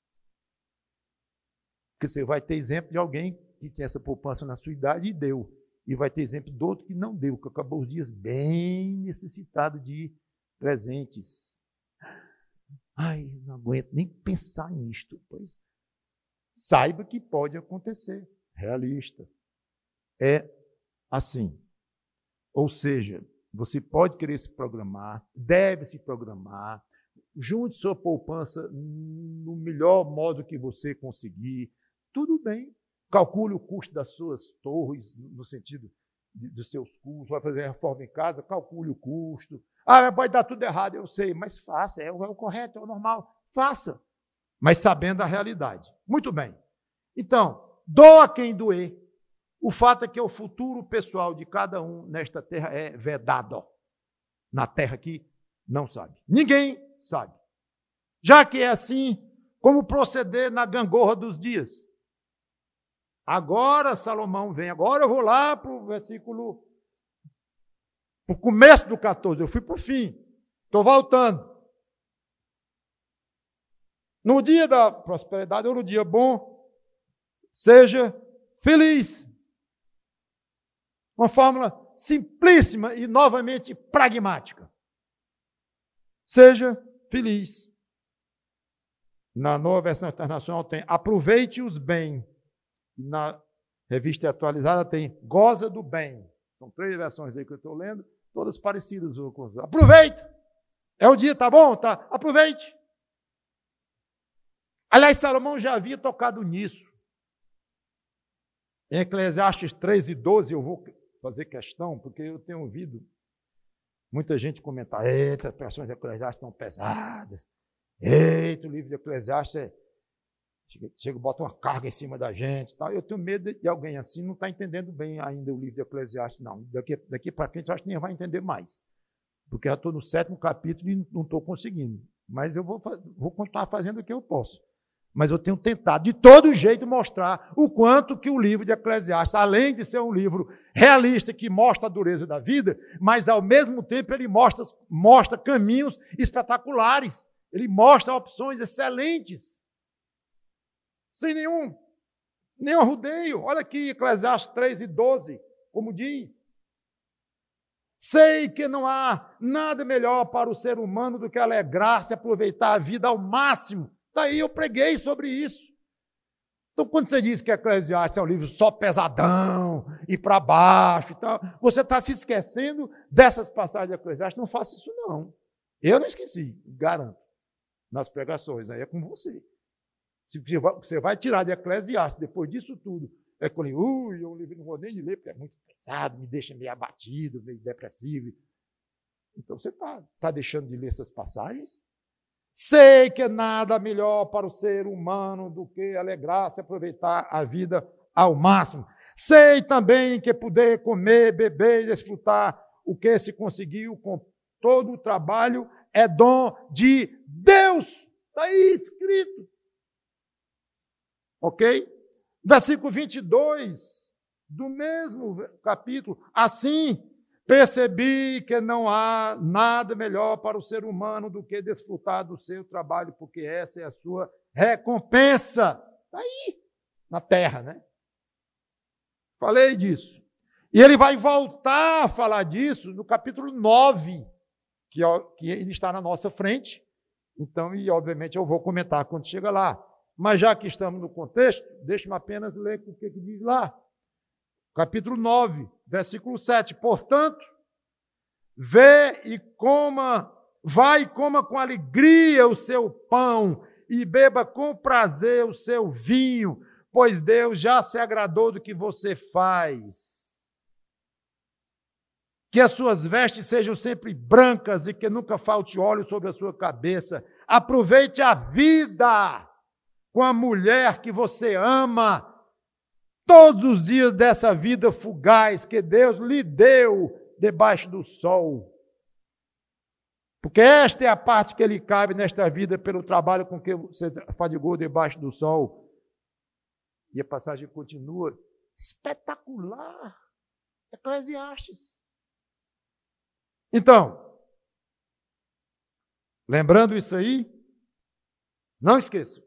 Porque você vai ter exemplo de alguém que tinha essa poupança na sua idade e deu. E vai ter exemplo de outro que não deu, que acabou os dias bem necessitado de presentes. Ai, não aguento nem pensar nisto. Pois saiba que pode acontecer. Realista. É assim. Ou seja, você pode querer se programar, deve se programar, junte sua poupança no melhor modo que você conseguir. Tudo bem. Calcule o custo das suas torres, no sentido dos seus custos. Vai fazer reforma em casa, calcule o custo. Ah, pode dar tudo errado, eu sei, mas faça, é o correto, é o normal. Faça, mas sabendo a realidade. Muito bem. Então, doa quem doer. O fato é que o futuro pessoal de cada um nesta terra é vedado. Na terra que não sabe. Ninguém sabe. Já que é assim, como proceder na gangorra dos dias? Agora Salomão vem, agora eu vou lá para o versículo, para o começo do 14, eu fui para o fim, estou voltando. No dia da prosperidade ou no dia bom, seja feliz. Uma fórmula simplíssima e novamente pragmática. Seja feliz. Na Nova Versão Internacional tem aproveite os bens. Na revista atualizada tem goza do bem. São 3 versões aí que eu estou lendo, todas parecidas. Aproveite! É o dia, tá bom? Tá. Aproveite! Aliás, Salomão já havia tocado nisso. Em Eclesiastes 3:12, eu vou fazer questão, porque eu tenho ouvido muita gente comentar, eita, as versões de Eclesiastes são pesadas. Eita, o livro de Eclesiastes chega, bota uma carga em cima da gente. Tal. Eu tenho medo de alguém assim não está entendendo bem ainda o livro de Eclesiastes, não. Daqui para frente eu acho que nem vai entender mais. Porque já estou no 7º capítulo e não estou conseguindo. Mas eu vou continuar fazendo o que eu posso. Mas eu tenho tentado, de todo jeito, mostrar o quanto que o livro de Eclesiastes, além de ser um livro realista que mostra a dureza da vida, mas ao mesmo tempo ele mostra caminhos espetaculares. Ele mostra opções excelentes. Sem nenhum rodeio. Olha aqui, Eclesiastes 3:12, como diz. Sei que não há nada melhor para o ser humano do que alegrar-se e aproveitar a vida ao máximo. Daí eu preguei sobre isso. Então, quando você diz que Eclesiastes é um livro só pesadão e para baixo e tal, você está se esquecendo dessas passagens de Eclesiastes. Não faça isso, não. Eu não esqueci, garanto. Nas pregações, aí é com você. Se você vai tirar de Eclesiastes depois disso tudo, é com eu não vou nem ler, porque é muito pesado, me deixa meio abatido, meio depressivo. Então você está deixando de ler essas passagens? Sei que nada melhor para o ser humano do que alegrar-se e aproveitar a vida ao máximo. Sei também que poder comer, beber e desfrutar o que se conseguiu com todo o trabalho é dom de Deus. Está aí escrito. Ok? Versículo 22. do mesmo capítulo. Assim, percebi que não há nada melhor para o ser humano do que desfrutar do seu trabalho, porque essa é a sua recompensa. Está aí, na terra, né? Falei disso. E ele vai voltar a falar disso no capítulo 9, que ele está na nossa frente. Então, e obviamente eu vou comentar quando chega lá. Mas já que estamos no contexto, deixe-me apenas ler o que diz lá. Capítulo 9, versículo 7. Portanto, vê e coma, vai e coma com alegria o seu pão e beba com prazer o seu vinho, pois Deus já se agradou do que você faz. Que as suas vestes sejam sempre brancas e que nunca falte óleo sobre a sua cabeça. Aproveite a vida com a mulher que você ama, todos os dias dessa vida fugaz que Deus lhe deu debaixo do sol. Porque esta é a parte que lhe cabe nesta vida pelo trabalho com que você fadigou debaixo do sol. E a passagem continua. Espetacular. Eclesiastes. Então, lembrando isso aí, não esqueçam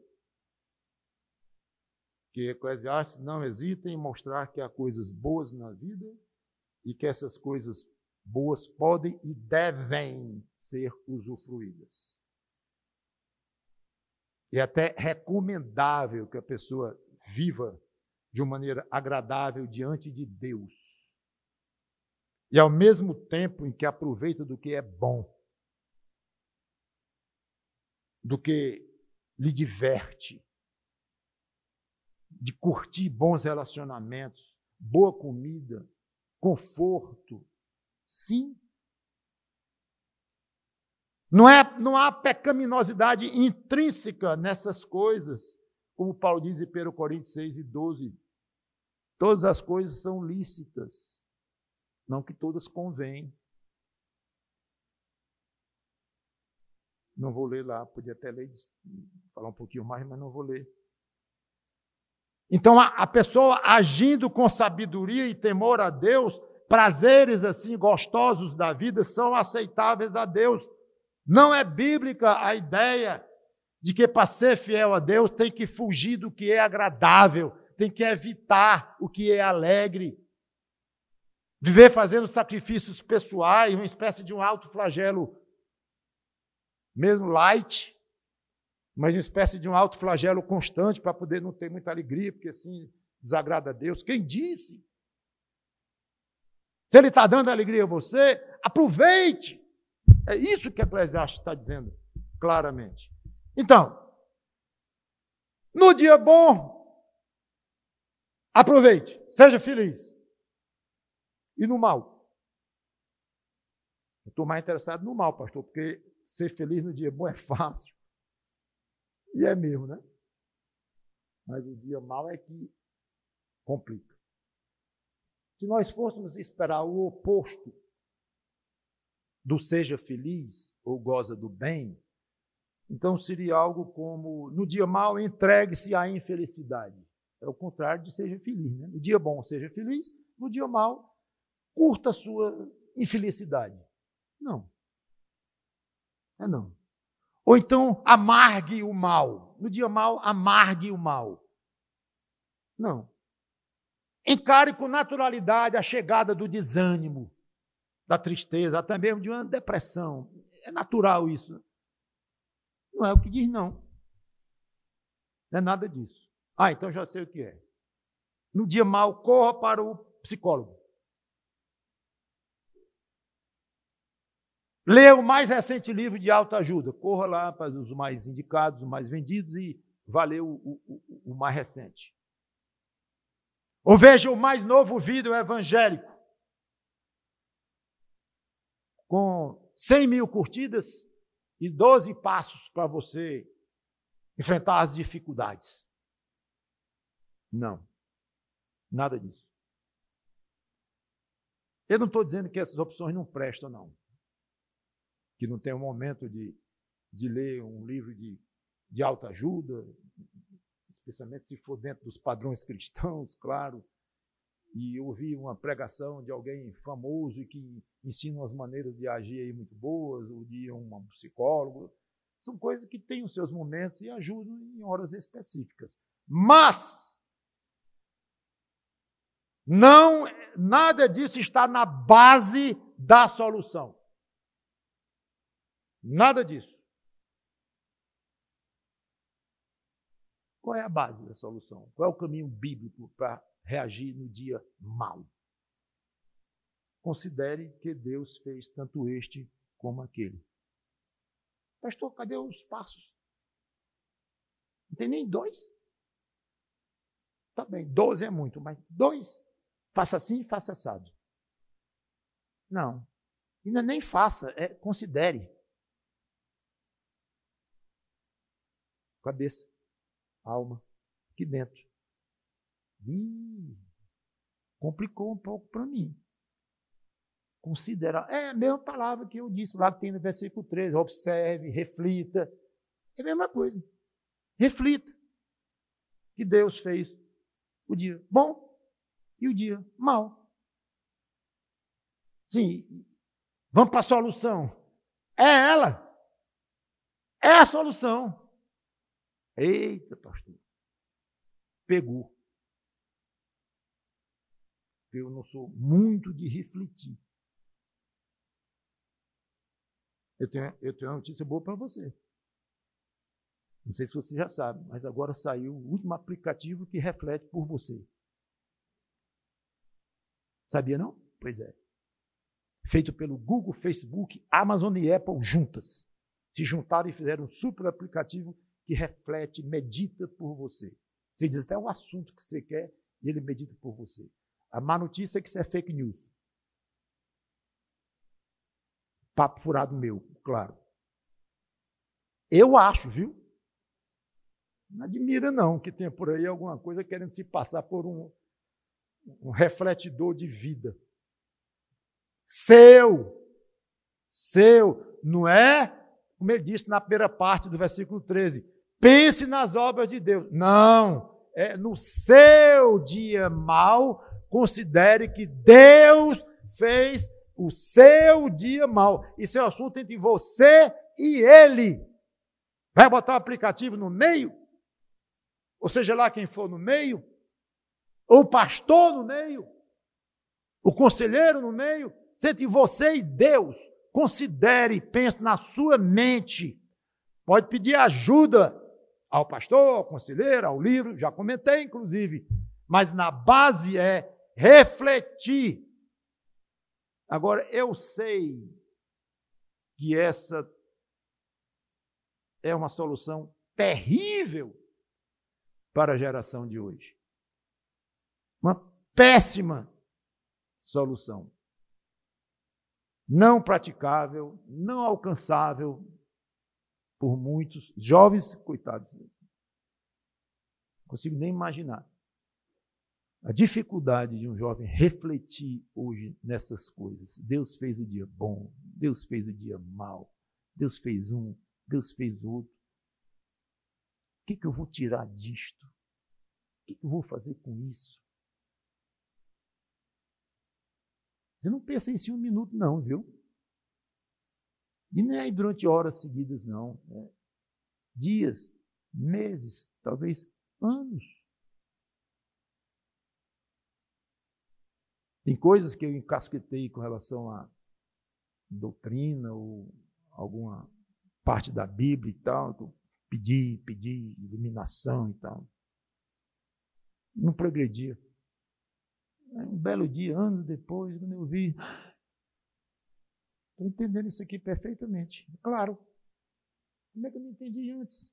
que Eclesiastes não hesita em mostrar que há coisas boas na vida e que essas coisas boas podem e devem ser usufruídas. É até recomendável que a pessoa viva de uma maneira agradável diante de Deus. E ao mesmo tempo em que aproveita do que é bom, do que lhe diverte, de curtir bons relacionamentos, boa comida, conforto. Sim. Não há pecaminosidade intrínseca nessas coisas, como Paulo diz em 1 Coríntios 6:12. Todas as coisas são lícitas, não que todas convêm. Não vou ler lá, podia até ler, falar um pouquinho mais, mas não vou ler. Então, a pessoa agindo com sabedoria e temor a Deus, prazeres assim gostosos da vida são aceitáveis a Deus. Não é bíblica a ideia de que para ser fiel a Deus tem que fugir do que é agradável, tem que evitar o que é alegre. Viver fazendo sacrifícios pessoais, uma espécie de um autoflagelo, mesmo light, mas uma espécie de um autoflagelo constante para poder não ter muita alegria, porque assim desagrada a Deus. Quem disse? Se Ele está dando alegria a você, aproveite. É isso que a Eclesiastes está dizendo claramente. Então, no dia bom, aproveite, seja feliz. E no mal? Eu estou mais interessado no mal, pastor, porque ser feliz no dia bom é fácil. E é mesmo, né? Mas o dia mau é que complica. Se nós fôssemos esperar o oposto do seja feliz ou goza do bem, então seria algo como, no dia mau, entregue-se à infelicidade. É o contrário de seja feliz, né? No dia bom, seja feliz. No dia mau, curta a sua infelicidade. Não. É não. Ou então, amargue o mal. No dia mau, amargue o mal. Não. Encare com naturalidade a chegada do desânimo, da tristeza, até mesmo de uma depressão. É natural isso. Não é o que diz, não. Não é nada disso. Ah, então já sei o que é. No dia mau, corra para o psicólogo. Leia o mais recente livro de autoajuda. Corra lá para os mais indicados, os mais vendidos e vá ler o mais recente. Ou veja o mais novo vídeo evangélico, com 100 mil curtidas e 12 passos para você enfrentar as dificuldades. Não, nada disso. Eu não estou dizendo que essas opções não prestam, não. Que não tem um momento de ler um livro de autoajuda, especialmente se for dentro dos padrões cristãos, claro. e ouvi uma pregação de alguém famoso e que ensina umas maneiras de agir aí muito boas, ou de um psicólogo. São coisas que têm os seus momentos e ajudam em horas específicas. Mas não, nada disso está na base da solução. Nada disso. Qual é a base da solução? Qual é o caminho bíblico para reagir no dia mau? Considere que Deus fez tanto este como aquele. Pastor, cadê os passos? Não tem nem 2? Tá bem, 12 é muito, mas 2? Faça assim, faça assado. Não. E não é nem faça, é considere. Cabeça, alma, aqui dentro. Complicou um pouco para mim. Considerar. É a mesma palavra que eu disse lá que tem no versículo 13. Observe, reflita. É a mesma coisa. Reflita. Que Deus fez o dia bom e o dia mau. Sim, vamos para a solução. É ela. É a solução. Eita, pastor. Pegou. Eu não sou muito de refletir. Eu tenho uma notícia boa para você. Não sei se você já sabe, mas agora saiu o último aplicativo que reflete por você. Sabia não? Pois é. Feito pelo Google, Facebook, Amazon e Apple juntas. Se juntaram e fizeram um super aplicativo que reflete, medita por você. Você diz até o assunto que você quer e ele medita por você. A má notícia é que isso é fake news. Papo furado meu, claro. Eu acho, viu? Não admira não que tenha por aí alguma coisa querendo se passar por um refletidor de vida. Seu, não é, como ele disse na primeira parte do versículo 13, pense nas obras de Deus. Não, é no seu dia mau, considere que Deus fez o seu dia mau. Isso é um assunto entre você e ele. Vai botar o aplicativo no meio? Ou seja lá quem for no meio? Ou o pastor no meio? O conselheiro no meio? Entre você e Deus. Considere, pense na sua mente. Pode pedir ajuda ao pastor, ao conselheiro, ao livro, já comentei inclusive. Mas na base é refletir. Agora, eu sei que essa é uma solução terrível para a geração de hoje. Uma péssima solução. Não praticável, não alcançável por muitos jovens, coitados. Não consigo nem imaginar a dificuldade de um jovem refletir hoje nessas coisas. Deus fez o dia bom, Deus fez o dia mau, Deus fez um, Deus fez outro. O que eu vou tirar disto? O que eu vou fazer com isso? Você não pensa isso em um minuto não, viu? E nem é durante horas seguidas não. É dias, meses, talvez anos. Tem coisas que eu encasquetei com relação à doutrina ou alguma parte da Bíblia e tal, que eu pedi iluminação e tal. Não progredia. Um belo dia, anos depois, quando eu vi, estou entendendo isso aqui perfeitamente. Claro. Como é que eu não entendi antes?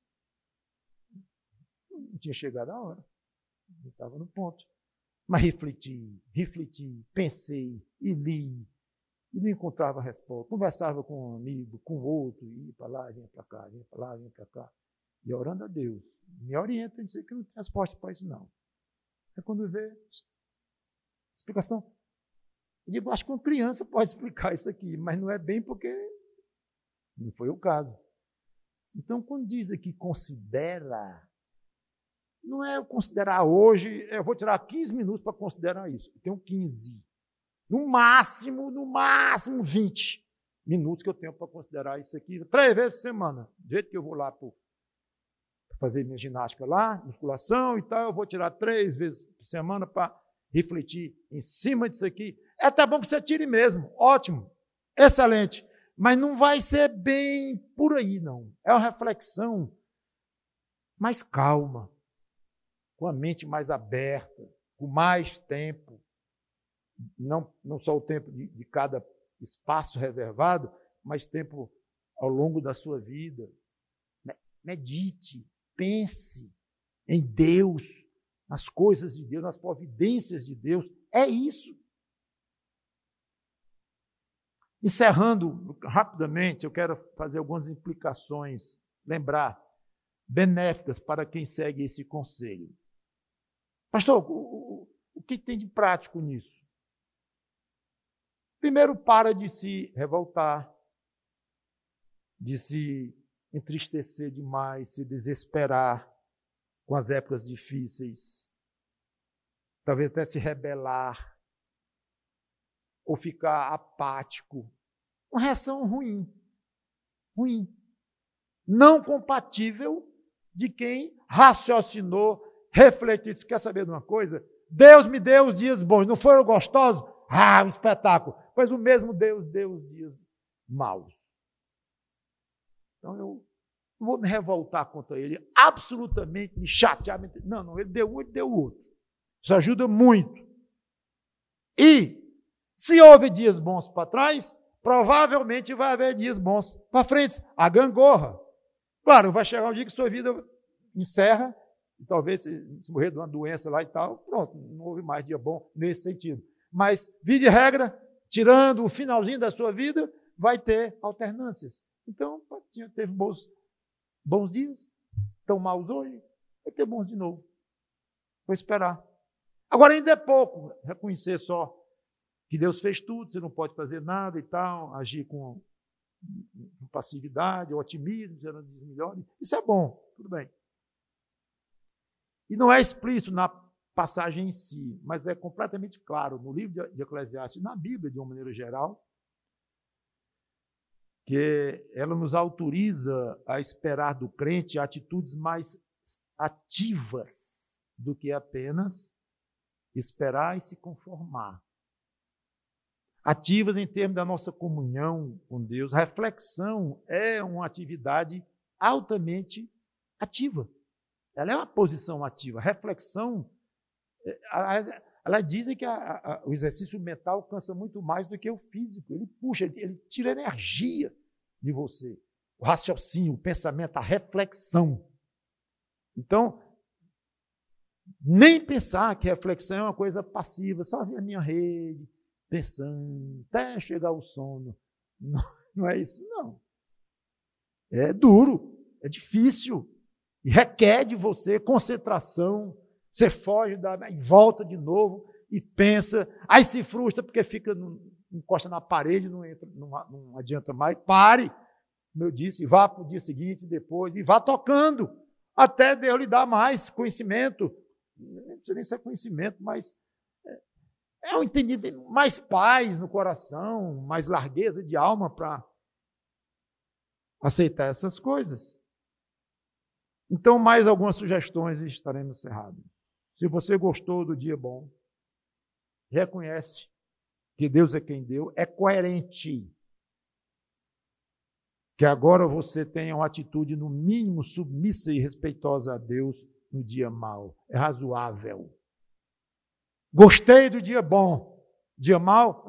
Não tinha chegado a hora. Eu estava no ponto. Mas refleti, pensei e li, e não encontrava resposta. Conversava com um amigo, com outro, ia para lá, vinha para cá, vinha para lá, vinha para cá. E orando a Deus, me orienta, eu disse que não tem resposta para isso não. É quando vê explicação. Eu digo, acho que uma criança pode explicar isso aqui, mas não é bem porque não foi o caso. Então, quando diz aqui considera, não é eu considerar hoje, eu vou tirar 15 minutos para considerar isso. Eu tenho 15. No máximo 20 minutos que eu tenho para considerar isso aqui. 3 vezes por semana. Do jeito que eu vou lá para fazer minha ginástica lá, musculação e tal, eu vou tirar 3 vezes por semana para refletir em cima disso aqui. É até bom que você tire mesmo. Ótimo. Excelente. Mas não vai ser bem por aí, não. É uma reflexão mais calma, com a mente mais aberta, com mais tempo. Não só o tempo de cada espaço reservado, mas tempo ao longo da sua vida. Medite, pense em Deus, nas coisas de Deus, nas providências de Deus. É isso. Encerrando rapidamente, eu quero fazer algumas implicações, lembrar, benéficas para quem segue esse conselho. Pastor, o que tem de prático nisso? Primeiro, para de se revoltar, de se entristecer demais, se desesperar com as épocas difíceis, talvez até se rebelar, ou ficar apático. Uma reação ruim, não compatível de quem raciocinou, refletiu, disse, quer saber de uma coisa? Deus me deu os dias bons, não foram gostosos? Um espetáculo. Pois o mesmo Deus deu os dias maus. Então eu não vou me revoltar contra ele, absolutamente me chatear. Não, ele deu um, ele deu o outro. Isso ajuda muito. E, se houve dias bons para trás, provavelmente vai haver dias bons para frente. A gangorra. Claro, vai chegar um dia que sua vida encerra, e talvez se morrer de uma doença lá e tal, pronto, não houve mais dia bom nesse sentido. Mas, via de regra, tirando o finalzinho da sua vida, vai ter alternâncias. Então, teve bons dias, tão maus hoje, vai ter bons de novo. Vou esperar. Agora, ainda é pouco reconhecer só que Deus fez tudo, você não pode fazer nada e tal, agir com passividade, otimismo, gerando dias melhores. Isso é bom, tudo bem. E não é explícito na passagem em si, mas é completamente claro no livro de Eclesiastes, na Bíblia, de uma maneira geral, que ela nos autoriza a esperar do crente atitudes mais ativas do que apenas esperar e se conformar. Ativas em termos da nossa comunhão com Deus. A reflexão é uma atividade altamente ativa. Ela é uma posição ativa. A reflexão, ela diz que o exercício mental cansa muito mais do que o físico. Ele puxa, ele tira energia de você. O raciocínio, o pensamento, a reflexão. Então, nem pensar que reflexão é uma coisa passiva, só ver a minha rede, pensando, até chegar ao sono. Não é isso, não. É duro, é difícil, e requer de você concentração. Você foge e volta de novo e pensa, aí se frustra porque encosta na parede, não adianta mais. Pare, como eu disse, vá para o dia seguinte, depois, e vá tocando, até Deus lhe dar mais conhecimento. Não precisa nem ser conhecimento, mas um entendimento, mais paz no coração, mais largueza de alma para aceitar essas coisas. Então, mais algumas sugestões e estaremos encerrados. Se você gostou do dia bom, reconhece que Deus é quem deu, é coerente que agora você tenha uma atitude, no mínimo, submissa e respeitosa a Deus no dia mau. É razoável. Gostei do dia bom. Dia mau?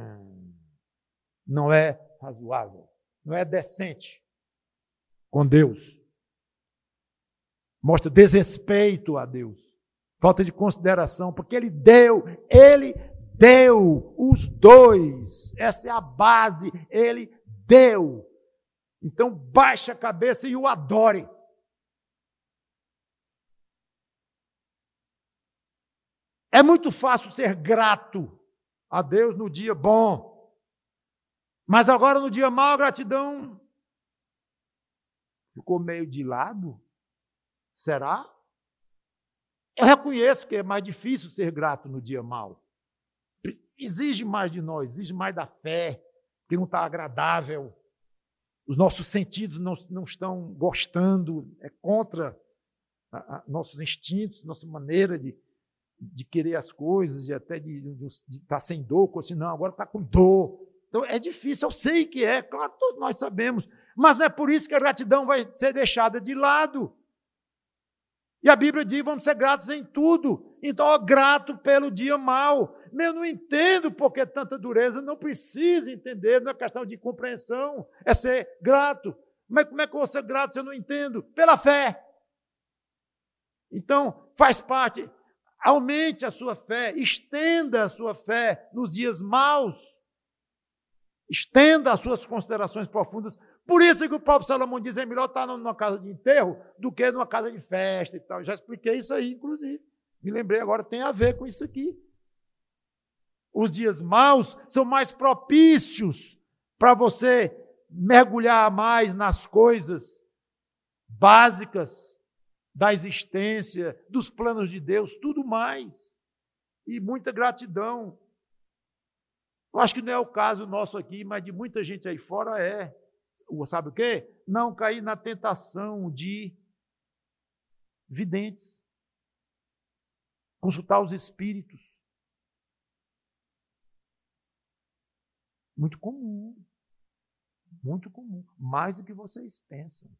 Não é razoável. Não é decente com Deus. Mostra desrespeito a Deus. Falta de consideração, porque Ele deu os dois. Essa é a base. Ele deu. Então, baixe a cabeça e o adore. É muito fácil ser grato a Deus no dia bom. Mas agora, no dia mau, a gratidão ficou meio de lado. Será? Eu reconheço que é mais difícil ser grato no dia mau. Exige mais de nós, exige mais da fé, que não está agradável. Os nossos sentidos não estão gostando, é contra nossos instintos, nossa maneira de querer as coisas, e até de estar sem dor, assim, não, agora está com dor. Então é difícil, eu sei que é, claro, todos nós sabemos, mas não é por isso que a gratidão vai ser deixada de lado. E a Bíblia diz, vamos ser gratos em tudo. Então, ó, grato pelo dia mau. Eu não entendo por que tanta dureza, não precisa entender, não é questão de compreensão, é ser grato. Mas como é que eu vou ser grato se eu não entendo? Pela fé. Então, faz parte, aumente a sua fé, estenda a sua fé nos dias maus, estenda as suas considerações profundas. Por isso que o próprio Salomão diz, é melhor estar numa casa de enterro do que numa casa de festa e tal. Já expliquei isso aí, inclusive. Me lembrei agora, tem a ver com isso aqui. Os dias maus são mais propícios para você mergulhar mais nas coisas básicas da existência, dos planos de Deus, tudo mais. E muita gratidão. Eu acho que não é o caso nosso aqui, mas de muita gente aí fora é. Sabe o quê? Não cair na tentação de videntes. Consultar os espíritos. Muito comum. Muito comum. Mais do que vocês pensam.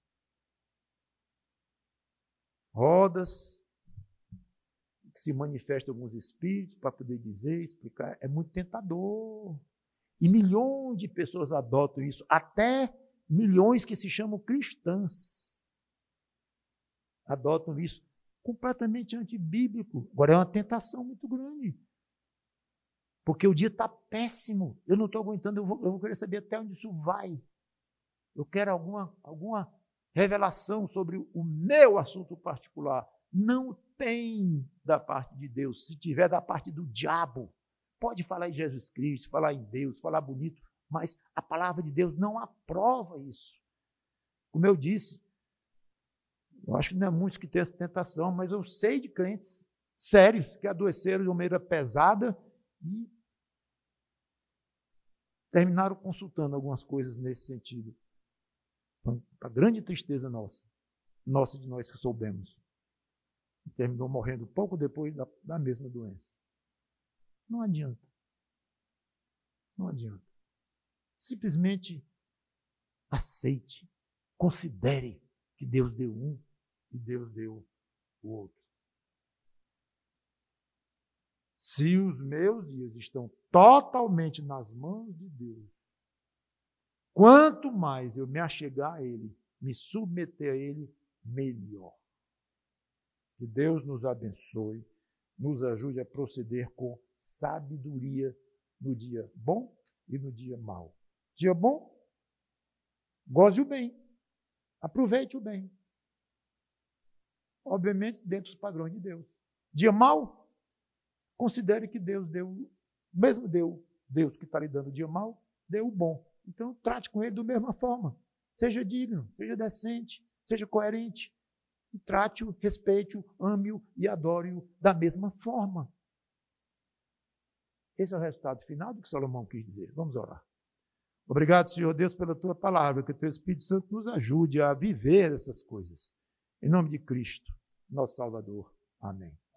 Rodas que se manifestam alguns espíritos para poder dizer, explicar. É muito tentador. E milhões de pessoas adotam isso. Até milhões que se chamam cristãs adotam isso. Completamente antibíblico. Agora é uma tentação muito grande. Porque o dia está péssimo. Eu não estou aguentando, eu vou querer saber até onde isso vai. Eu quero alguma revelação sobre o meu assunto particular. Não tem da parte de Deus. Se tiver da parte do diabo, pode falar em Jesus Cristo, falar em Deus, falar bonito, mas a palavra de Deus não aprova isso. Como eu disse, eu acho que não é muitos que têm essa tentação, mas eu sei de crentes sérios que adoeceram de uma maneira pesada e terminaram consultando algumas coisas nesse sentido. Para grande tristeza nossa de nós que soubemos. E terminou morrendo pouco depois da mesma doença. Não adianta. Não adianta. Simplesmente aceite, considere que Deus deu um e Deus deu o outro. Se os meus dias estão totalmente nas mãos de Deus, quanto mais eu me achegar a Ele, me submeter a Ele, melhor. Que Deus nos abençoe, nos ajude a proceder com sabedoria no dia bom e no dia mau. Dia bom, goze o bem, aproveite o bem. Obviamente, dentro dos padrões de Deus. Dia mau, considere que Deus deu, mesmo Deus que está lhe dando o dia mau, deu o bom. Então, trate com ele da mesma forma. Seja digno, seja decente, seja coerente. E trate-o, respeite-o, ame-o e adore-o da mesma forma. Esse é o resultado final do que Salomão quis dizer. Vamos orar. Obrigado, Senhor Deus, pela tua palavra, que o teu Espírito Santo nos ajude a viver essas coisas. Em nome de Cristo, nosso Salvador. Amém.